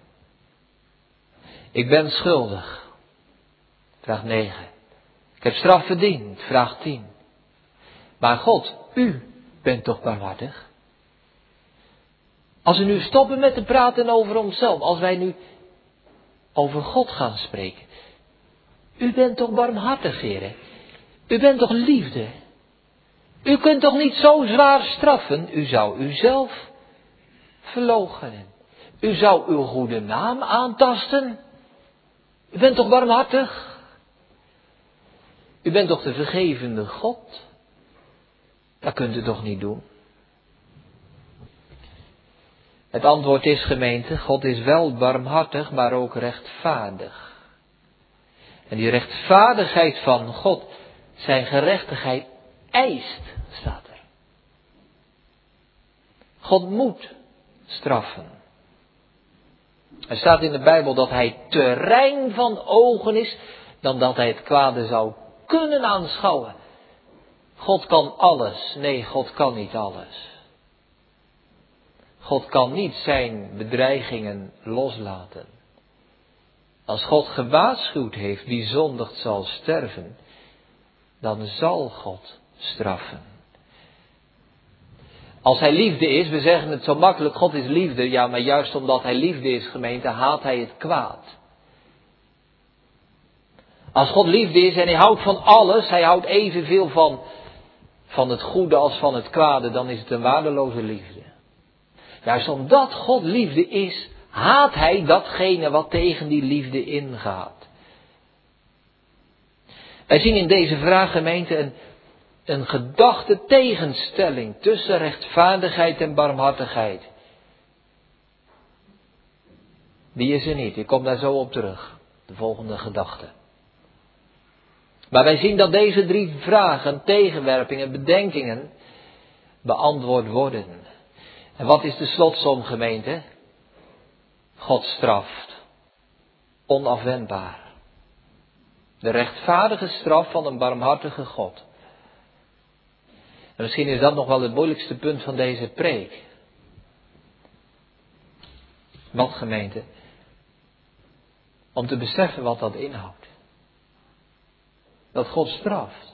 Ik ben schuldig. Vraag negen. Ik heb straf verdiend. Vraag tien. Maar God, u bent toch barmhartig? Als we nu stoppen met te praten over onszelf, als wij nu over God gaan spreken. U bent toch barmhartig, Heer? U bent toch liefde? U kunt toch niet zo zwaar straffen? U zou uzelf verloochenen. U zou uw goede naam aantasten. U bent toch barmhartig? U bent toch de vergevende God? Dat kunt u toch niet doen? Het antwoord is, gemeente, God is wel barmhartig, maar ook rechtvaardig. En die rechtvaardigheid van God, zijn gerechtigheid eist, staat er. God moet straffen. Er staat in de Bijbel dat hij te rein van ogen is, dan dat hij het kwade zou kunnen aanschouwen. God kan alles. Nee, God kan niet alles. God kan niet zijn bedreigingen loslaten. Als God gewaarschuwd heeft wie zondigt zal sterven, dan zal God straffen. Als hij liefde is, we zeggen het zo makkelijk, God is liefde. Ja, maar juist omdat hij liefde is, gemeente, haat hij het kwaad. Als God liefde is en hij houdt van alles, hij houdt evenveel van, van het goede als van het kwade, dan is het een waardeloze liefde. Juist omdat God liefde is, haat hij datgene wat tegen die liefde ingaat. Wij zien in deze vraag, gemeente, een, een gedachte tegenstelling tussen rechtvaardigheid en barmhartigheid. Die is er niet. Ik kom daar zo op terug. De volgende gedachte. Maar wij zien dat deze drie vragen, tegenwerpingen, bedenkingen beantwoord worden. En wat is de slotsom, gemeente? God straft. Onafwendbaar. De rechtvaardige straf van een barmhartige God. En misschien is dat nog wel het moeilijkste punt van deze preek. Wat, gemeente? Om te beseffen wat dat inhoudt. Dat God straft.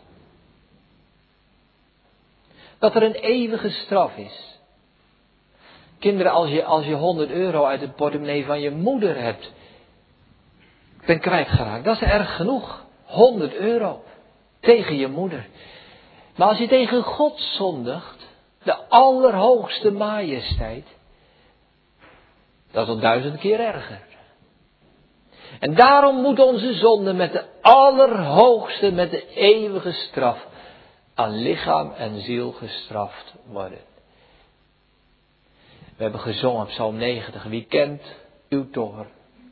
Dat er een eeuwige straf is. Kinderen, als je, als je honderd euro uit het portemonnee van je moeder hebt, ben kwijtgeraakt. Dat is erg genoeg. honderd euro. Tegen je moeder. Maar als je tegen God zondigt, de allerhoogste majesteit, dat is al duizend keer erger. En daarom moet onze zonde met de allerhoogste, met de eeuwige straf aan lichaam en ziel gestraft worden. We hebben gezongen op Psalm negentig. Wie kent uw toorn?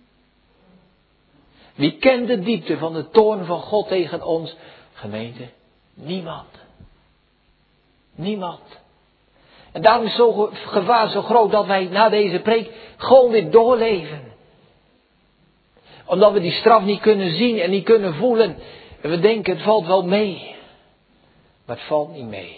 Wie kent de diepte van de toorn van God tegen ons? Gemeente, niemand. Niemand. En daarom is zo gevaar zo groot dat wij na deze preek gewoon weer doorleven. Omdat we die straf niet kunnen zien en niet kunnen voelen. En we denken het valt wel mee. Maar het valt niet mee.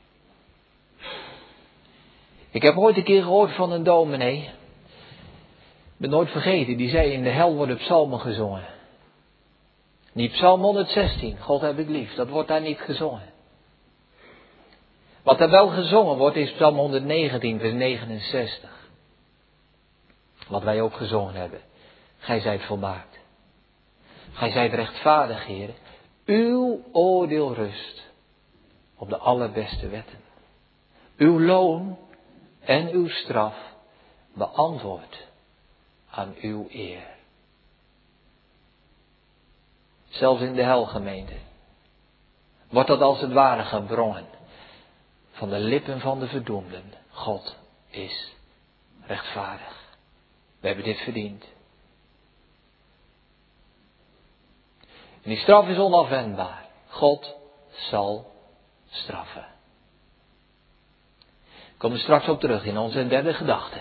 Ik heb ooit een keer gehoord van een dominee. Ik ben nooit vergeten. Die zei in de hel worden psalmen gezongen. Niet psalm honderdzestien. God heb ik lief. Dat wordt daar niet gezongen. Wat er wel gezongen wordt is psalm honderdnegentien vers negenenzestig. Wat wij ook gezongen hebben. Gij zijt volmaakt. Gij zijt rechtvaardig, Heer. Uw oordeel rust op de allerbeste wetten. Uw loon en uw straf beantwoord aan uw eer. Zelfs in de helgemeente wordt dat als het ware gebrongen van de lippen van de verdoemden. God is rechtvaardig. We hebben dit verdiend. En die straf is onafwendbaar. God zal straffen. We komen straks op terug in onze derde gedachte.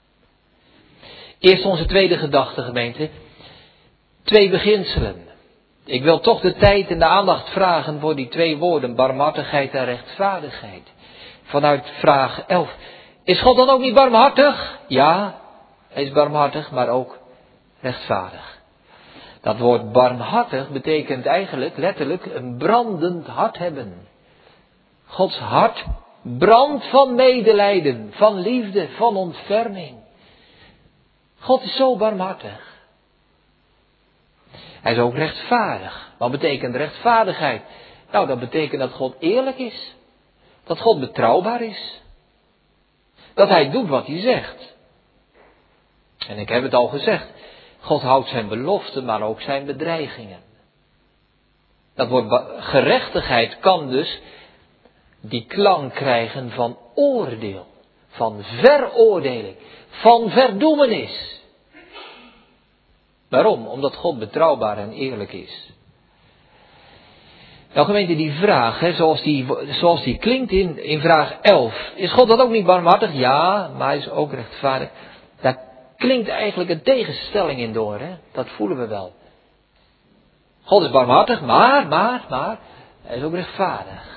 Eerst onze tweede gedachte, gemeente. Twee beginselen. Ik wil toch de tijd en de aandacht vragen voor die twee woorden. Barmhartigheid en rechtvaardigheid. Vanuit vraag elf. Is God dan ook niet barmhartig? Ja, hij is barmhartig, maar ook rechtvaardig. Dat woord barmhartig betekent eigenlijk letterlijk een brandend hart hebben. Gods hart brandt van medelijden, van liefde, van ontferming. God is zo barmhartig. Hij is ook rechtvaardig. Wat betekent rechtvaardigheid? Nou, dat betekent dat God eerlijk is. Dat God betrouwbaar is. Dat hij doet wat hij zegt. En ik heb het al gezegd. God houdt zijn beloften, maar ook zijn bedreigingen. Dat woord gerechtigheid kan dus die klank krijgen van oordeel. van veroordeling, van verdoemenis. Waarom? Omdat God betrouwbaar en eerlijk is. Nou gemeente, die vraag, hè, zoals, die, zoals die klinkt in, in vraag elf. Is God dan ook niet barmhartig? Ja, maar hij is ook rechtvaardig. Daar klinkt eigenlijk een tegenstelling in door, hè? Dat voelen we wel. God is barmhartig, maar, maar, maar, hij is ook rechtvaardig.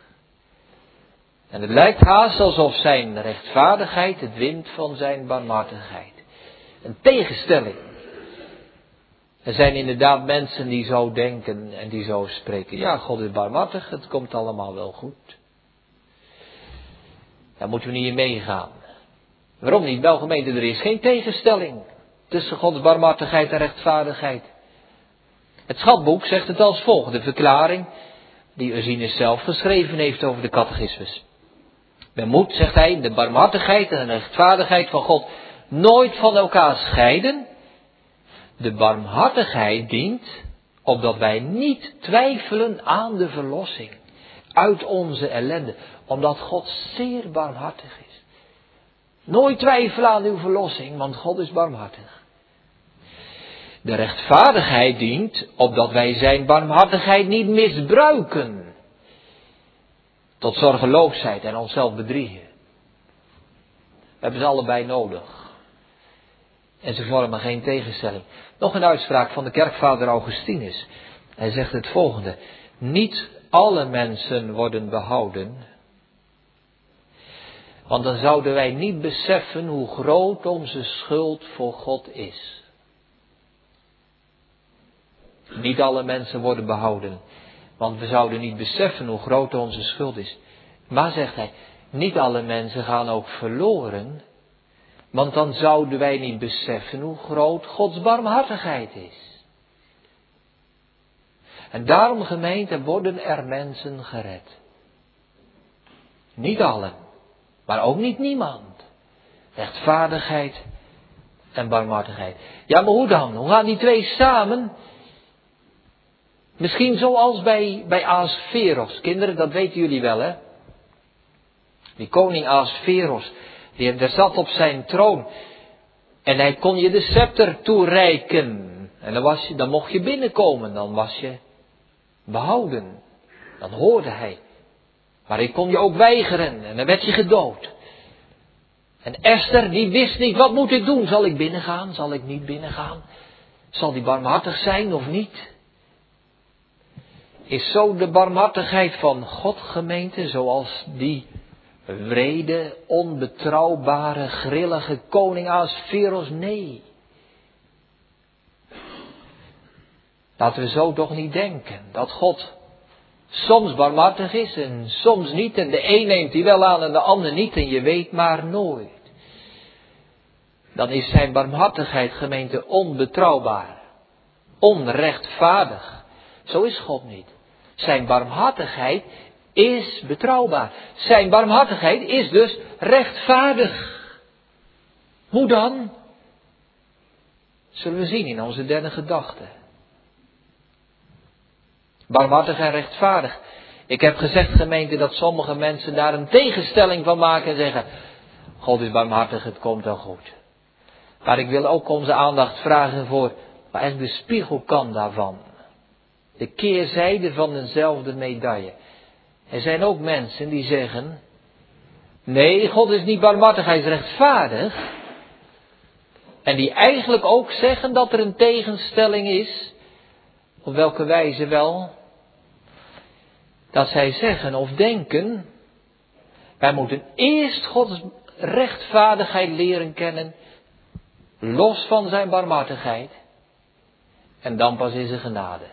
En het lijkt haast alsof zijn rechtvaardigheid het wint van zijn barmhartigheid. Een tegenstelling. Er zijn inderdaad mensen die zo denken en die zo spreken. Ja, God is barmhartig, het komt allemaal wel goed. Daar moeten we niet in meegaan. Waarom niet? Wel gemeente, er is geen tegenstelling tussen Gods barmhartigheid en rechtvaardigheid. Het schatboek zegt het als volgt. De verklaring die Ursinus zelf geschreven heeft over de catechismus. Men moet, zegt hij, de barmhartigheid en de rechtvaardigheid van God nooit van elkaar scheiden. De barmhartigheid dient opdat wij niet twijfelen aan de verlossing uit onze ellende. Omdat God zeer barmhartig is. Nooit twijfelen aan uw verlossing, want God is barmhartig. De rechtvaardigheid dient opdat wij zijn barmhartigheid niet misbruiken tot zorgeloosheid en onszelf bedriegen. We hebben ze allebei nodig. En ze vormen geen tegenstelling. Nog een uitspraak van de kerkvader Augustinus. Hij zegt het volgende. Niet alle mensen worden behouden. Want dan zouden wij niet beseffen hoe groot onze schuld voor God is. Niet alle mensen worden behouden. Want we zouden niet beseffen hoe groot onze schuld is. Maar zegt hij, niet alle mensen gaan ook verloren. Want dan zouden wij niet beseffen hoe groot Gods barmhartigheid is. En daarom, gemeente, worden er mensen gered. Niet allen, maar ook niet niemand. Rechtvaardigheid en barmhartigheid. Ja, maar hoe dan? Hoe gaan die twee samen? Misschien zoals bij, bij Ahasveros. Kinderen, dat weten jullie wel, hè? Die koning Ahasveros, die daar zat op zijn troon. En hij kon je de scepter toereiken. En dan, was je, dan mocht je binnenkomen, dan was je behouden. Dan hoorde hij. Maar hij kon je ook weigeren en dan werd je gedood. En Esther, die wist niet, wat moet ik doen? Zal ik binnengaan? Zal ik niet binnengaan? Zal die barmhartig zijn of niet? Is zo de barmhartigheid van God, gemeente, zoals die wrede, onbetrouwbare, grillige koning Ahasveros? Nee. Laten we zo toch niet denken, dat God soms barmhartig is en soms niet. En de een neemt die wel aan en de ander niet en je weet maar nooit. Dan is zijn barmhartigheid, gemeente, onbetrouwbaar, onrechtvaardig. Zo is God niet. Zijn barmhartigheid is betrouwbaar. Zijn barmhartigheid is dus rechtvaardig. Hoe dan? Zullen we zien in onze derde gedachte. Barmhartig en rechtvaardig. Ik heb gezegd, gemeente, dat sommige mensen daar een tegenstelling van maken en zeggen, God is barmhartig, het komt wel goed. Maar ik wil ook onze aandacht vragen voor wat eigenlijk de spiegelkant daarvan. De keerzijde van dezelfde medaille. Er zijn ook mensen die zeggen, nee, God is niet barmhartig, hij is rechtvaardig. En die eigenlijk ook zeggen dat er een tegenstelling is. Op welke wijze wel? Dat zij zeggen of denken, wij moeten eerst Gods rechtvaardigheid leren kennen, los van zijn barmhartigheid, en dan pas is er genade.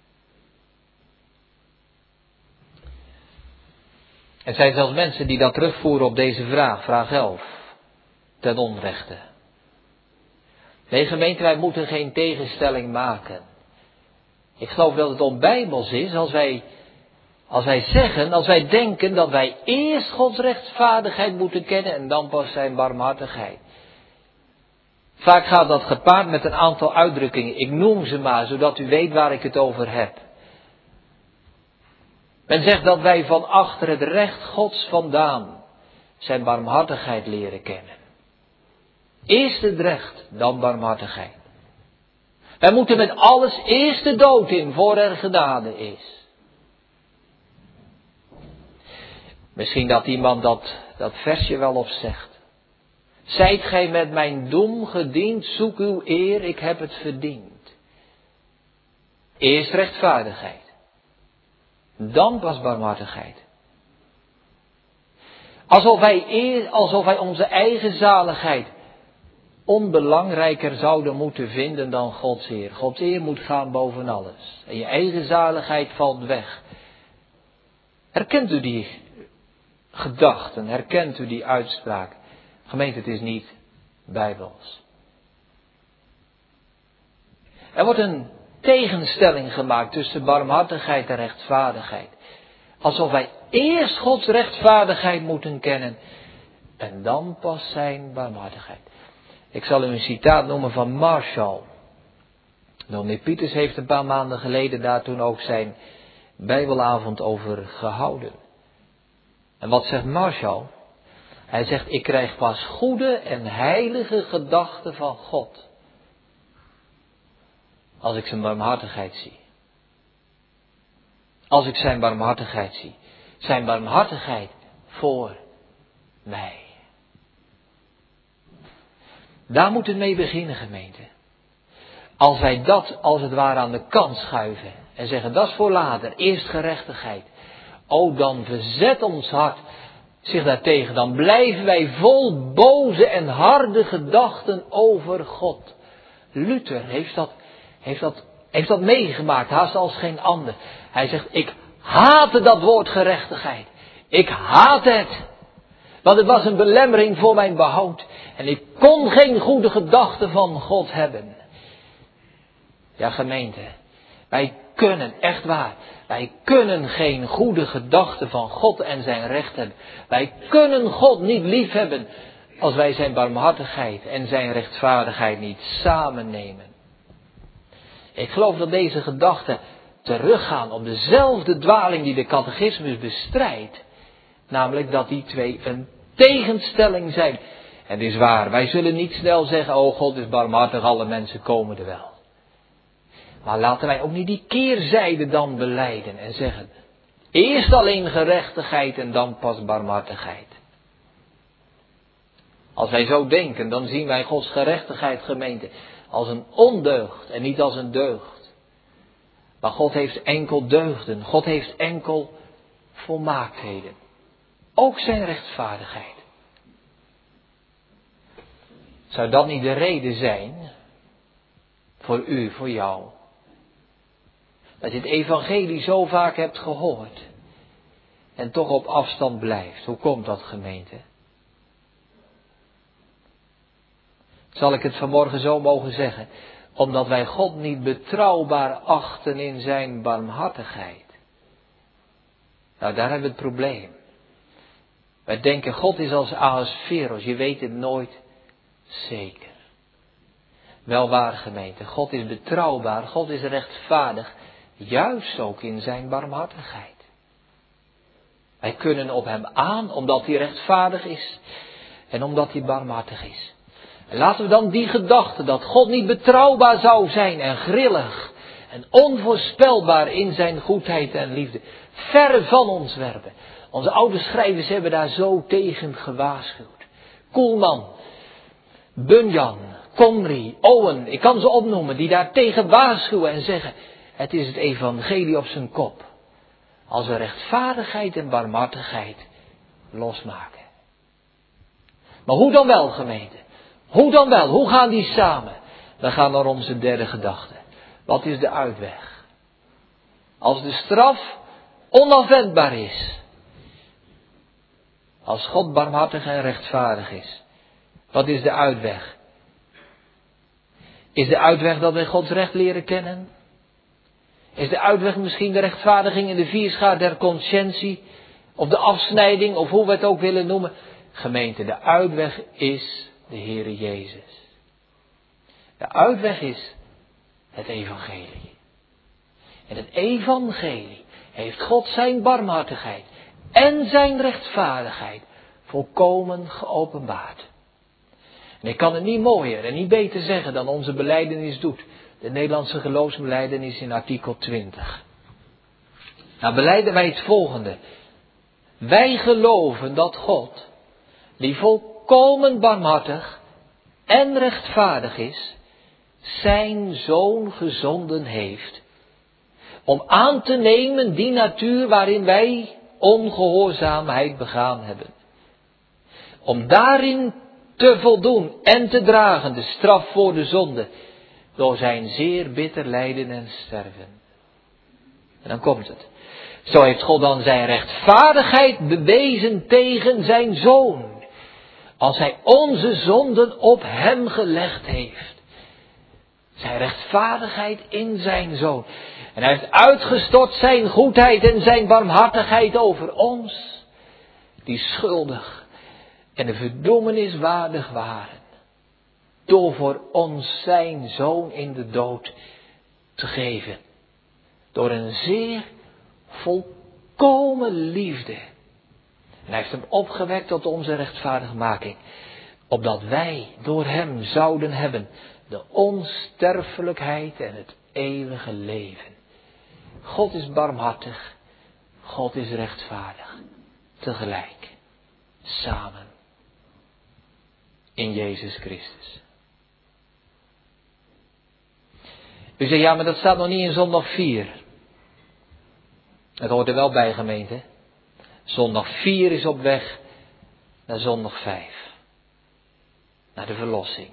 Er zijn zelfs mensen die dat terugvoeren op deze vraag, vraag elf, ten onrechte. Nee, gemeente, wij moeten geen tegenstelling maken. Ik geloof dat het onbijbels is als wij, als wij zeggen, als wij denken dat wij eerst Gods rechtvaardigheid moeten kennen en dan pas zijn barmhartigheid. Vaak gaat dat gepaard met een aantal uitdrukkingen. Ik noem ze maar, zodat u weet waar ik het over heb. Men zegt dat wij van achter het recht Gods vandaan zijn barmhartigheid leren kennen. Eerst het recht, dan barmhartigheid. Wij moeten met alles eerst de dood in, voor er genade is. Misschien dat iemand dat, dat versje wel op zegt. Zijt gij met mijn doem gediend, zoek uw eer, ik heb het verdiend. Eerst rechtvaardigheid. Dan pas barmhartigheid. Alsof wij, eer, alsof wij onze eigen zaligheid onbelangrijker zouden moeten vinden dan Gods eer. Gods eer moet gaan boven alles. En je eigen zaligheid valt weg. Herkent u die gedachten? Herkent u die uitspraak? Gemeente, het is niet bijbels. Er wordt een tegenstelling gemaakt tussen barmhartigheid en rechtvaardigheid. Alsof wij eerst Gods rechtvaardigheid moeten kennen en dan pas zijn barmhartigheid. Ik zal u een citaat noemen van Marshall. Dominee Pieters heeft een paar maanden geleden daar toen ook zijn Bijbelavond over gehouden. En wat zegt Marshall? Hij zegt, ik krijg pas goede en heilige gedachten van God als ik zijn barmhartigheid zie. Als ik zijn barmhartigheid zie. Zijn barmhartigheid voor mij. Daar moet het mee beginnen, gemeente. Als wij dat als het ware aan de kant schuiven en zeggen, dat is voor later, eerst gerechtigheid. Oh, dan verzet ons hart zich daartegen. Dan blijven wij vol boze en harde gedachten over God. Luther heeft dat, heeft dat, heeft dat meegemaakt, haast als geen ander. Hij zegt, ik haatte dat woord gerechtigheid. Ik haat het. Want het was een belemmering voor mijn behoud. En ik kon geen goede gedachten van God hebben. Ja, gemeente. Wij kunnen, echt waar. Wij kunnen geen goede gedachten van God en zijn recht hebben. Wij kunnen God niet lief hebben als wij zijn barmhartigheid en zijn rechtvaardigheid niet samen nemen. Ik geloof dat deze gedachten teruggaan op dezelfde dwaling die de catechismus bestrijdt. Namelijk dat die twee een tegenstelling zijn. En het is waar, wij zullen niet snel zeggen, oh God is barmhartig, alle mensen komen er wel. Maar laten wij ook niet die keerzijde dan belijden en zeggen, eerst alleen gerechtigheid en dan pas barmhartigheid. Als wij zo denken, dan zien wij Gods gerechtigheid, gemeente, als een ondeugd en niet als een deugd. Maar God heeft enkel deugden, God heeft enkel volmaaktheden. Ook zijn rechtvaardigheid. Zou dat niet de reden zijn voor u, voor jou? Dat je het evangelie zo vaak hebt gehoord en toch op afstand blijft. Hoe komt dat, gemeente? Zal ik het vanmorgen zo mogen zeggen? Omdat wij God niet betrouwbaar achten in zijn barmhartigheid. Nou, daar hebben we het probleem. Wij denken, God is als Ahasveros, je weet het nooit zeker. Wel waar, gemeente, God is betrouwbaar, God is rechtvaardig, juist ook in zijn barmhartigheid. Wij kunnen op hem aan, omdat hij rechtvaardig is en omdat hij barmhartig is. En laten we dan die gedachte dat God niet betrouwbaar zou zijn en grillig en onvoorspelbaar in zijn goedheid en liefde, ver van ons werpen. Onze oude schrijvers hebben daar zo tegen gewaarschuwd. Koelman, Bunyan, Comrie, Owen, ik kan ze opnoemen, die daar tegen waarschuwen en zeggen, het is het evangelie op zijn kop. Als we rechtvaardigheid en barmhartigheid losmaken. Maar hoe dan wel, gemeente? Hoe dan wel? Hoe gaan die samen? We gaan naar onze derde gedachte. Wat is de uitweg? Als de straf onafwendbaar is. Als God barmhartig en rechtvaardig is. Wat is de uitweg? Is de uitweg dat wij Gods recht leren kennen? Is de uitweg misschien de rechtvaardiging in de vierschaar der conscientie? Of de afsnijding, of hoe we het ook willen noemen? Gemeente, de uitweg is de Heere Jezus. De uitweg is het evangelie. En het evangelie heeft God zijn barmhartigheid en zijn rechtvaardigheid volkomen geopenbaard. En ik kan het niet mooier en niet beter zeggen dan onze belijdenis doet. De Nederlandse geloofsbelijdenis in artikel twintig. Nou belijden wij het volgende. Wij geloven dat God, die volkomen barmhartig en rechtvaardig is, zijn Zoon gezonden heeft. Om aan te nemen die natuur waarin wij ongehoorzaamheid begaan hebben. Om daarin te voldoen en te dragen de straf voor de zonde. Door zijn zeer bitter lijden en sterven. En dan komt het. Zo heeft God dan zijn rechtvaardigheid bewezen tegen zijn Zoon. Als hij onze zonden op hem gelegd heeft. Zijn rechtvaardigheid in zijn Zoon. En hij heeft uitgestort zijn goedheid en zijn barmhartigheid over ons. Die schuldig en de verdoemenis waardig waren. Door voor ons zijn Zoon in de dood te geven. Door een zeer volkomen liefde. En hij heeft hem opgewekt tot onze rechtvaardigmaking. Opdat wij door hem zouden hebben de onsterfelijkheid en het eeuwige leven. God is barmhartig. God is rechtvaardig. Tegelijk. Samen. In Jezus Christus. U zegt, ja, maar dat staat nog niet in zondag vier. Het hoort er wel bij, gemeente. Zondag vier is op weg naar zondag vijf. Naar de verlossing.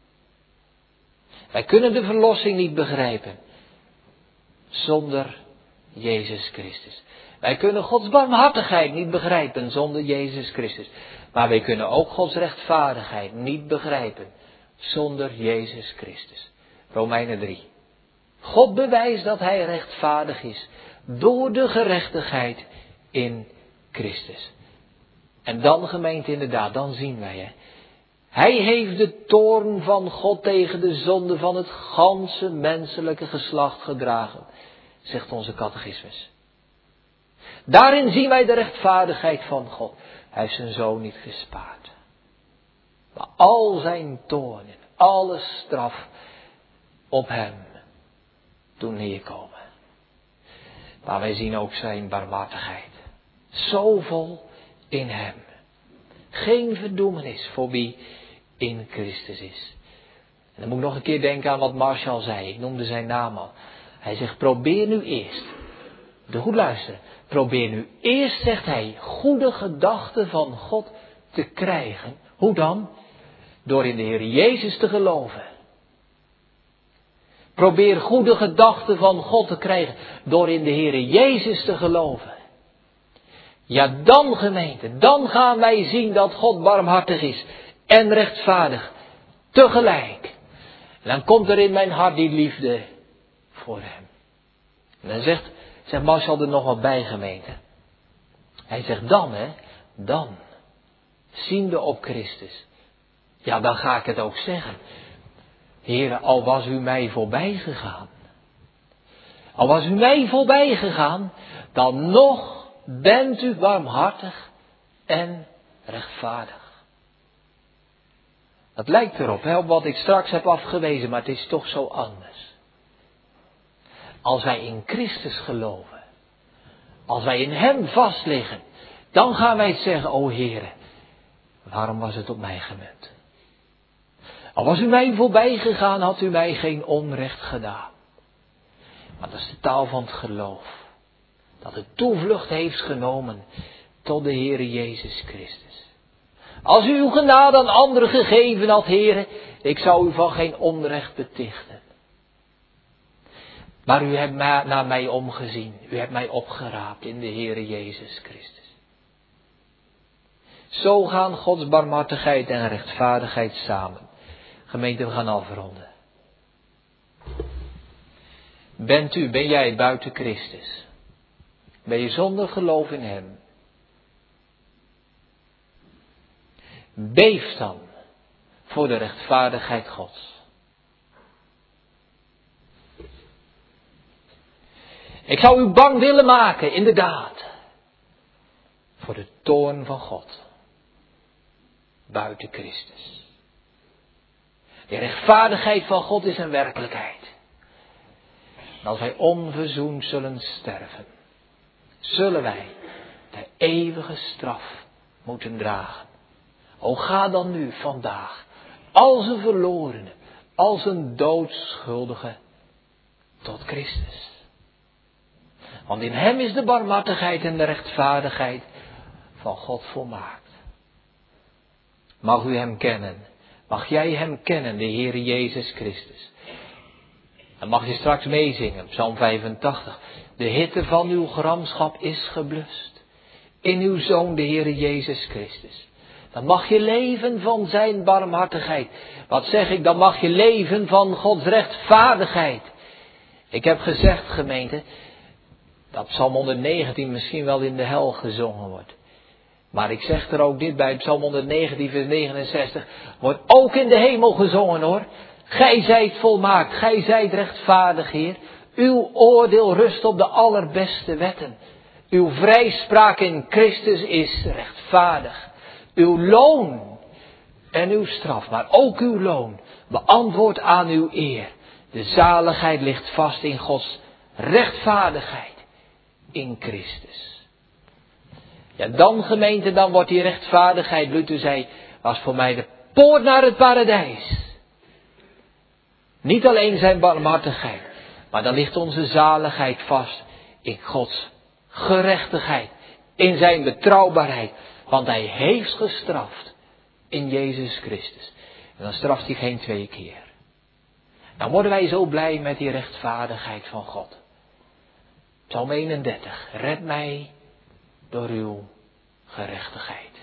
Wij kunnen de verlossing niet begrijpen zonder Jezus Christus. Wij kunnen Gods barmhartigheid niet begrijpen zonder Jezus Christus. Maar wij kunnen ook Gods rechtvaardigheid niet begrijpen zonder Jezus Christus. Romeinen drie. God bewijst dat hij rechtvaardig is door de gerechtigheid in Christus. En dan, gemeente, inderdaad, dan zien wij, hè. Hij heeft de toorn van God tegen de zonde van het ganse menselijke geslacht gedragen, zegt onze catechismus. Daarin zien wij de rechtvaardigheid van God. Hij heeft zijn Zoon niet gespaard. Maar al zijn toorn en alle straf op hem doen neerkomen. Maar wij zien ook zijn barmhartigheid. Zo vol in hem. Geen verdoemenis voor wie in Christus is. En dan moet ik nog een keer denken aan wat Marshall zei. Ik noemde zijn naam al. Hij zegt, probeer nu eerst. De goed luisteren. Probeer nu eerst, zegt hij, goede gedachten van God te krijgen. Hoe dan? Door in de Heer Jezus te geloven. Probeer goede gedachten van God te krijgen door in de Heer Jezus te geloven. Ja, dan, gemeente, dan gaan wij zien dat God barmhartig is en rechtvaardig tegelijk. En dan komt er in mijn hart die liefde voor hem. En dan zegt, zegt Marshall er nog wat bij, gemeente. Hij zegt dan, hè, dan, ziende op Christus. Ja, dan ga ik het ook zeggen. Heere, al was u mij voorbij gegaan. Al was u mij voorbij gegaan, dan nog bent u barmhartig en rechtvaardig. Dat lijkt erop, hè, op wat ik straks heb afgewezen, maar het is toch zo anders. Als wij in Christus geloven, als wij in hem vastliggen, dan gaan wij zeggen, o Heere, waarom was het op mij gemunt? Al was u mij voorbij gegaan, had u mij geen onrecht gedaan. Maar dat is de taal van het geloof. Dat het toevlucht heeft genomen tot de Heere Jezus Christus. Als u uw genade aan anderen gegeven had, Heere, ik zou u van geen onrecht betichten. Maar u hebt naar mij omgezien. U hebt mij opgeraapt in de Heere Jezus Christus. Zo gaan Gods barmhartigheid en rechtvaardigheid samen. Gemeente, we gaan afronden. Bent u, ben jij buiten Christus? Ben je zonder geloof in hem? Beef dan voor de rechtvaardigheid Gods. Ik zou u bang willen maken, inderdaad, voor de toorn van God. buiten Christus. De rechtvaardigheid van God is een werkelijkheid. En als wij onverzoend zullen sterven, zullen wij de eeuwige straf moeten dragen. O, ga dan nu vandaag als een verlorene, als een doodschuldige tot Christus. Want in hem is de barmhartigheid en de rechtvaardigheid van God volmaakt. Mag u hem kennen. Mag jij hem kennen, de Heere Jezus Christus. En mag je straks meezingen, Psalm vijfentachtig. De hitte van uw gramschap is geblust. In uw Zoon, de Heere Jezus Christus. Dan mag je leven van zijn barmhartigheid. Wat zeg ik, dan mag je leven van Gods rechtvaardigheid. Ik heb gezegd, gemeente, dat Psalm honderdnegentien misschien wel in de hel gezongen wordt. Maar ik zeg er ook dit bij, Psalm honderdnegentien vers negenenzestig, wordt ook in de hemel gezongen hoor. Gij zijt volmaakt, gij zijt rechtvaardig, Heer. Uw oordeel rust op de allerbeste wetten. Uw vrijspraak in Christus is rechtvaardig. Uw loon en uw straf, maar ook uw loon, beantwoordt aan uw eer. De zaligheid ligt vast in Gods rechtvaardigheid in Christus. Ja, dan gemeente, dan wordt die rechtvaardigheid, Luther zei, was voor mij de poort naar het paradijs. Niet alleen zijn barmhartigheid, maar dan ligt onze zaligheid vast in Gods gerechtigheid, in zijn betrouwbaarheid. Want hij heeft gestraft in Jezus Christus. En dan straft hij geen twee keer. Dan worden wij zo blij met die rechtvaardigheid van God. Psalm eenendertig. Red mij door uw gerechtigheid.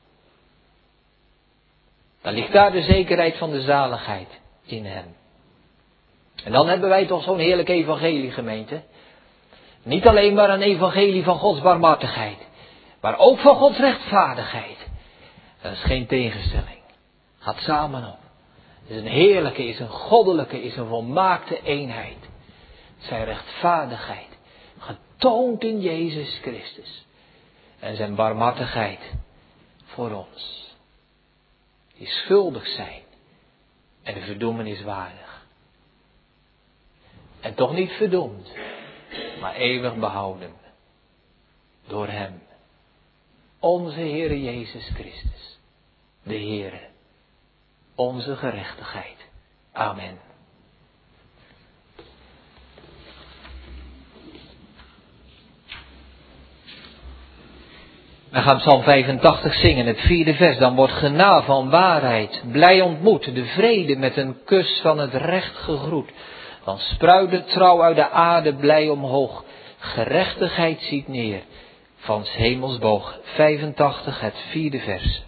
Dan ligt daar de zekerheid van de zaligheid in hem. En dan hebben wij toch zo'n heerlijk evangelie, gemeente. Niet alleen maar een evangelie van Gods barmhartigheid, maar ook van Gods rechtvaardigheid. Dat is geen tegenstelling. Gaat samen op. Het is een heerlijke, is een goddelijke, is een volmaakte eenheid. Zijn rechtvaardigheid, getoond in Jezus Christus. En zijn barmhartigheid voor ons. Die schuldig zijn en de verdoemenis waardig. En toch niet verdoemd, maar eeuwig behouden. Door hem. Onze Heere Jezus Christus. De Heere. Onze gerechtigheid. Amen. We gaan Psalm vijfentachtig zingen, het vierde vers. Dan wordt gena van waarheid, blij ontmoet, de vrede met een kus van het recht gegroet. Dan spruit de trouw uit de aarde blij omhoog, gerechtigheid ziet neer van 's hemels boog. vijfentachtig, het vierde vers.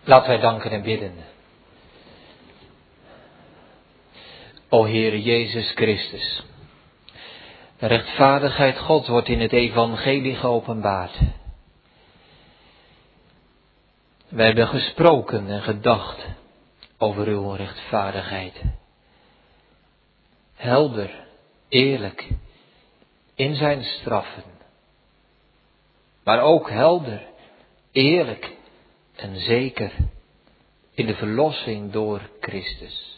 Laten wij danken en bidden. O Heere Jezus Christus, de rechtvaardigheid God wordt in het evangelie geopenbaard. Wij hebben gesproken en gedacht over uw rechtvaardigheid. Helder, eerlijk, in zijn straffen. Maar ook helder, eerlijk en zeker in de verlossing door Christus.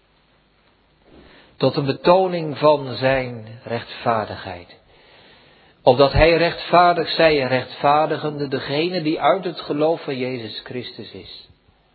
Tot een betoning van zijn rechtvaardigheid. Opdat hij rechtvaardig zij en rechtvaardigende degene die uit het geloof van Jezus Christus is.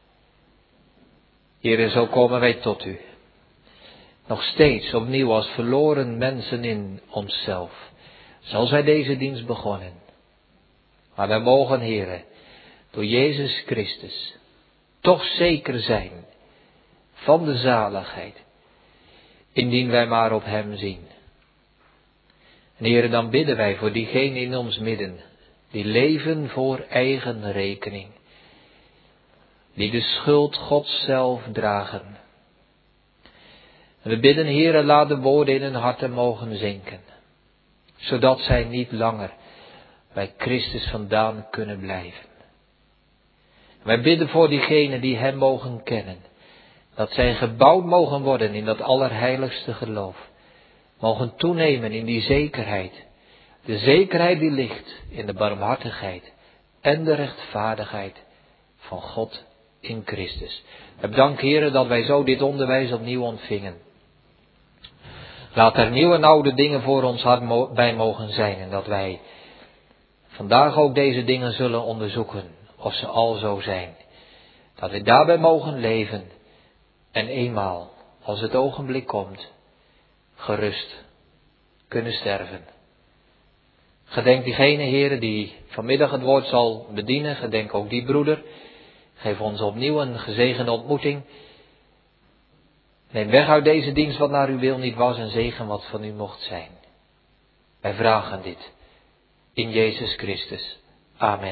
Heere, zo komen wij tot u. Nog steeds opnieuw als verloren mensen in onszelf. Zoals wij deze dienst begonnen. Maar wij mogen, Heere, door Jezus Christus toch zeker zijn van de zaligheid. Indien wij maar op hem zien. En Heere, dan bidden wij voor diegenen in ons midden, die leven voor eigen rekening. Die de schuld Gods zelf dragen. En we bidden, Heere, laat de woorden in hun harten mogen zinken. Zodat zij niet langer bij Christus vandaan kunnen blijven. Wij bidden voor diegenen die hem mogen kennen. Dat zij gebouwd mogen worden in dat allerheiligste geloof. Mogen toenemen in die zekerheid. De zekerheid die ligt in de barmhartigheid en de rechtvaardigheid van God in Christus. We bedanken, Heere, dat wij zo dit onderwijs opnieuw ontvingen. Laat er nieuwe en oude dingen voor ons hart bij mogen zijn. En dat wij vandaag ook deze dingen zullen onderzoeken. Of ze al zo zijn. Dat we daarbij mogen leven. En eenmaal, als het ogenblik komt, gerust kunnen sterven. Gedenk diegene, Heere, die vanmiddag het woord zal bedienen. Gedenk ook die broeder. Geef ons opnieuw een gezegende ontmoeting. Neem weg uit deze dienst wat naar uw wil niet was en zegen wat van u mocht zijn. Wij vragen dit in Jezus Christus. Amen.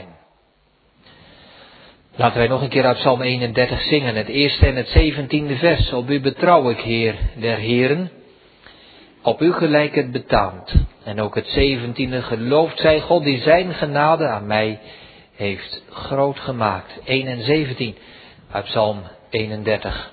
Laten wij nog een keer uit Psalm eenendertig zingen, het eerste en het zeventiende vers. Op u betrouw ik, Heer der Heren. Op u gelijk het betaamt. En ook het zeventiende, geloofd zij God die zijn genade aan mij heeft groot gemaakt. één en zeventien uit Psalm eenendertig.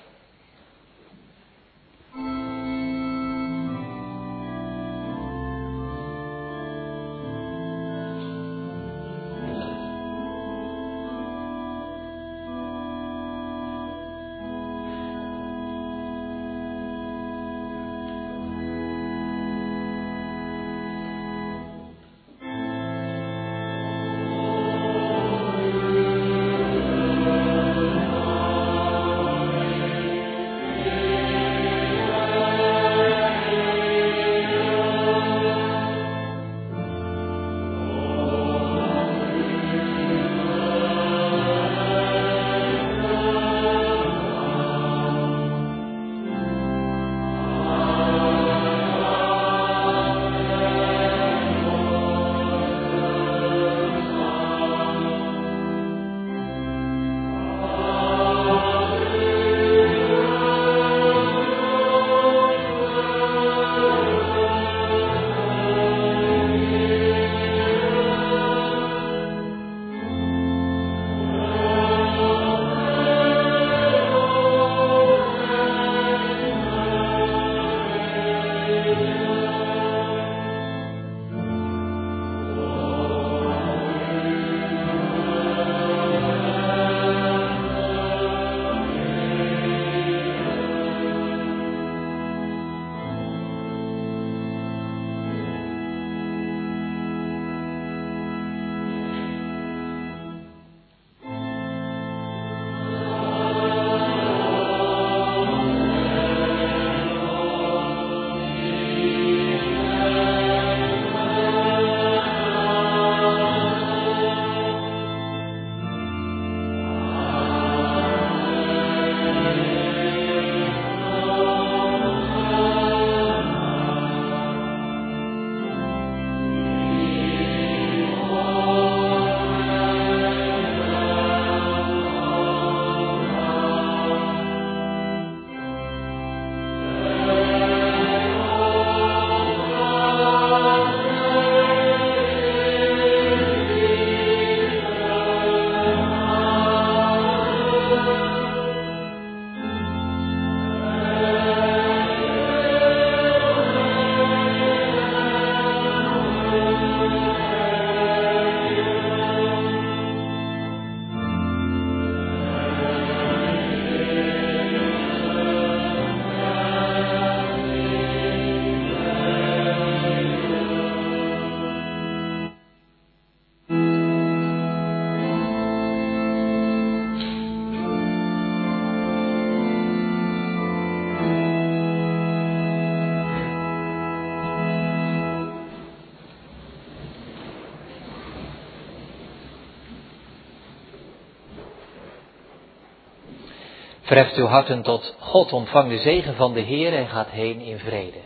Verheft uw harten tot God, ontvang de zegen van de Heer en gaat heen in vrede.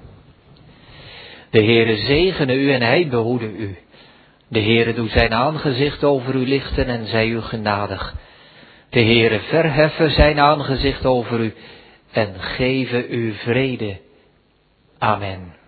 De Heere zegene u en hij behoede u. De Heere doet zijn aangezicht over u lichten en zij u genadig. De Heere verheffen zijn aangezicht over u en geven u vrede. Amen.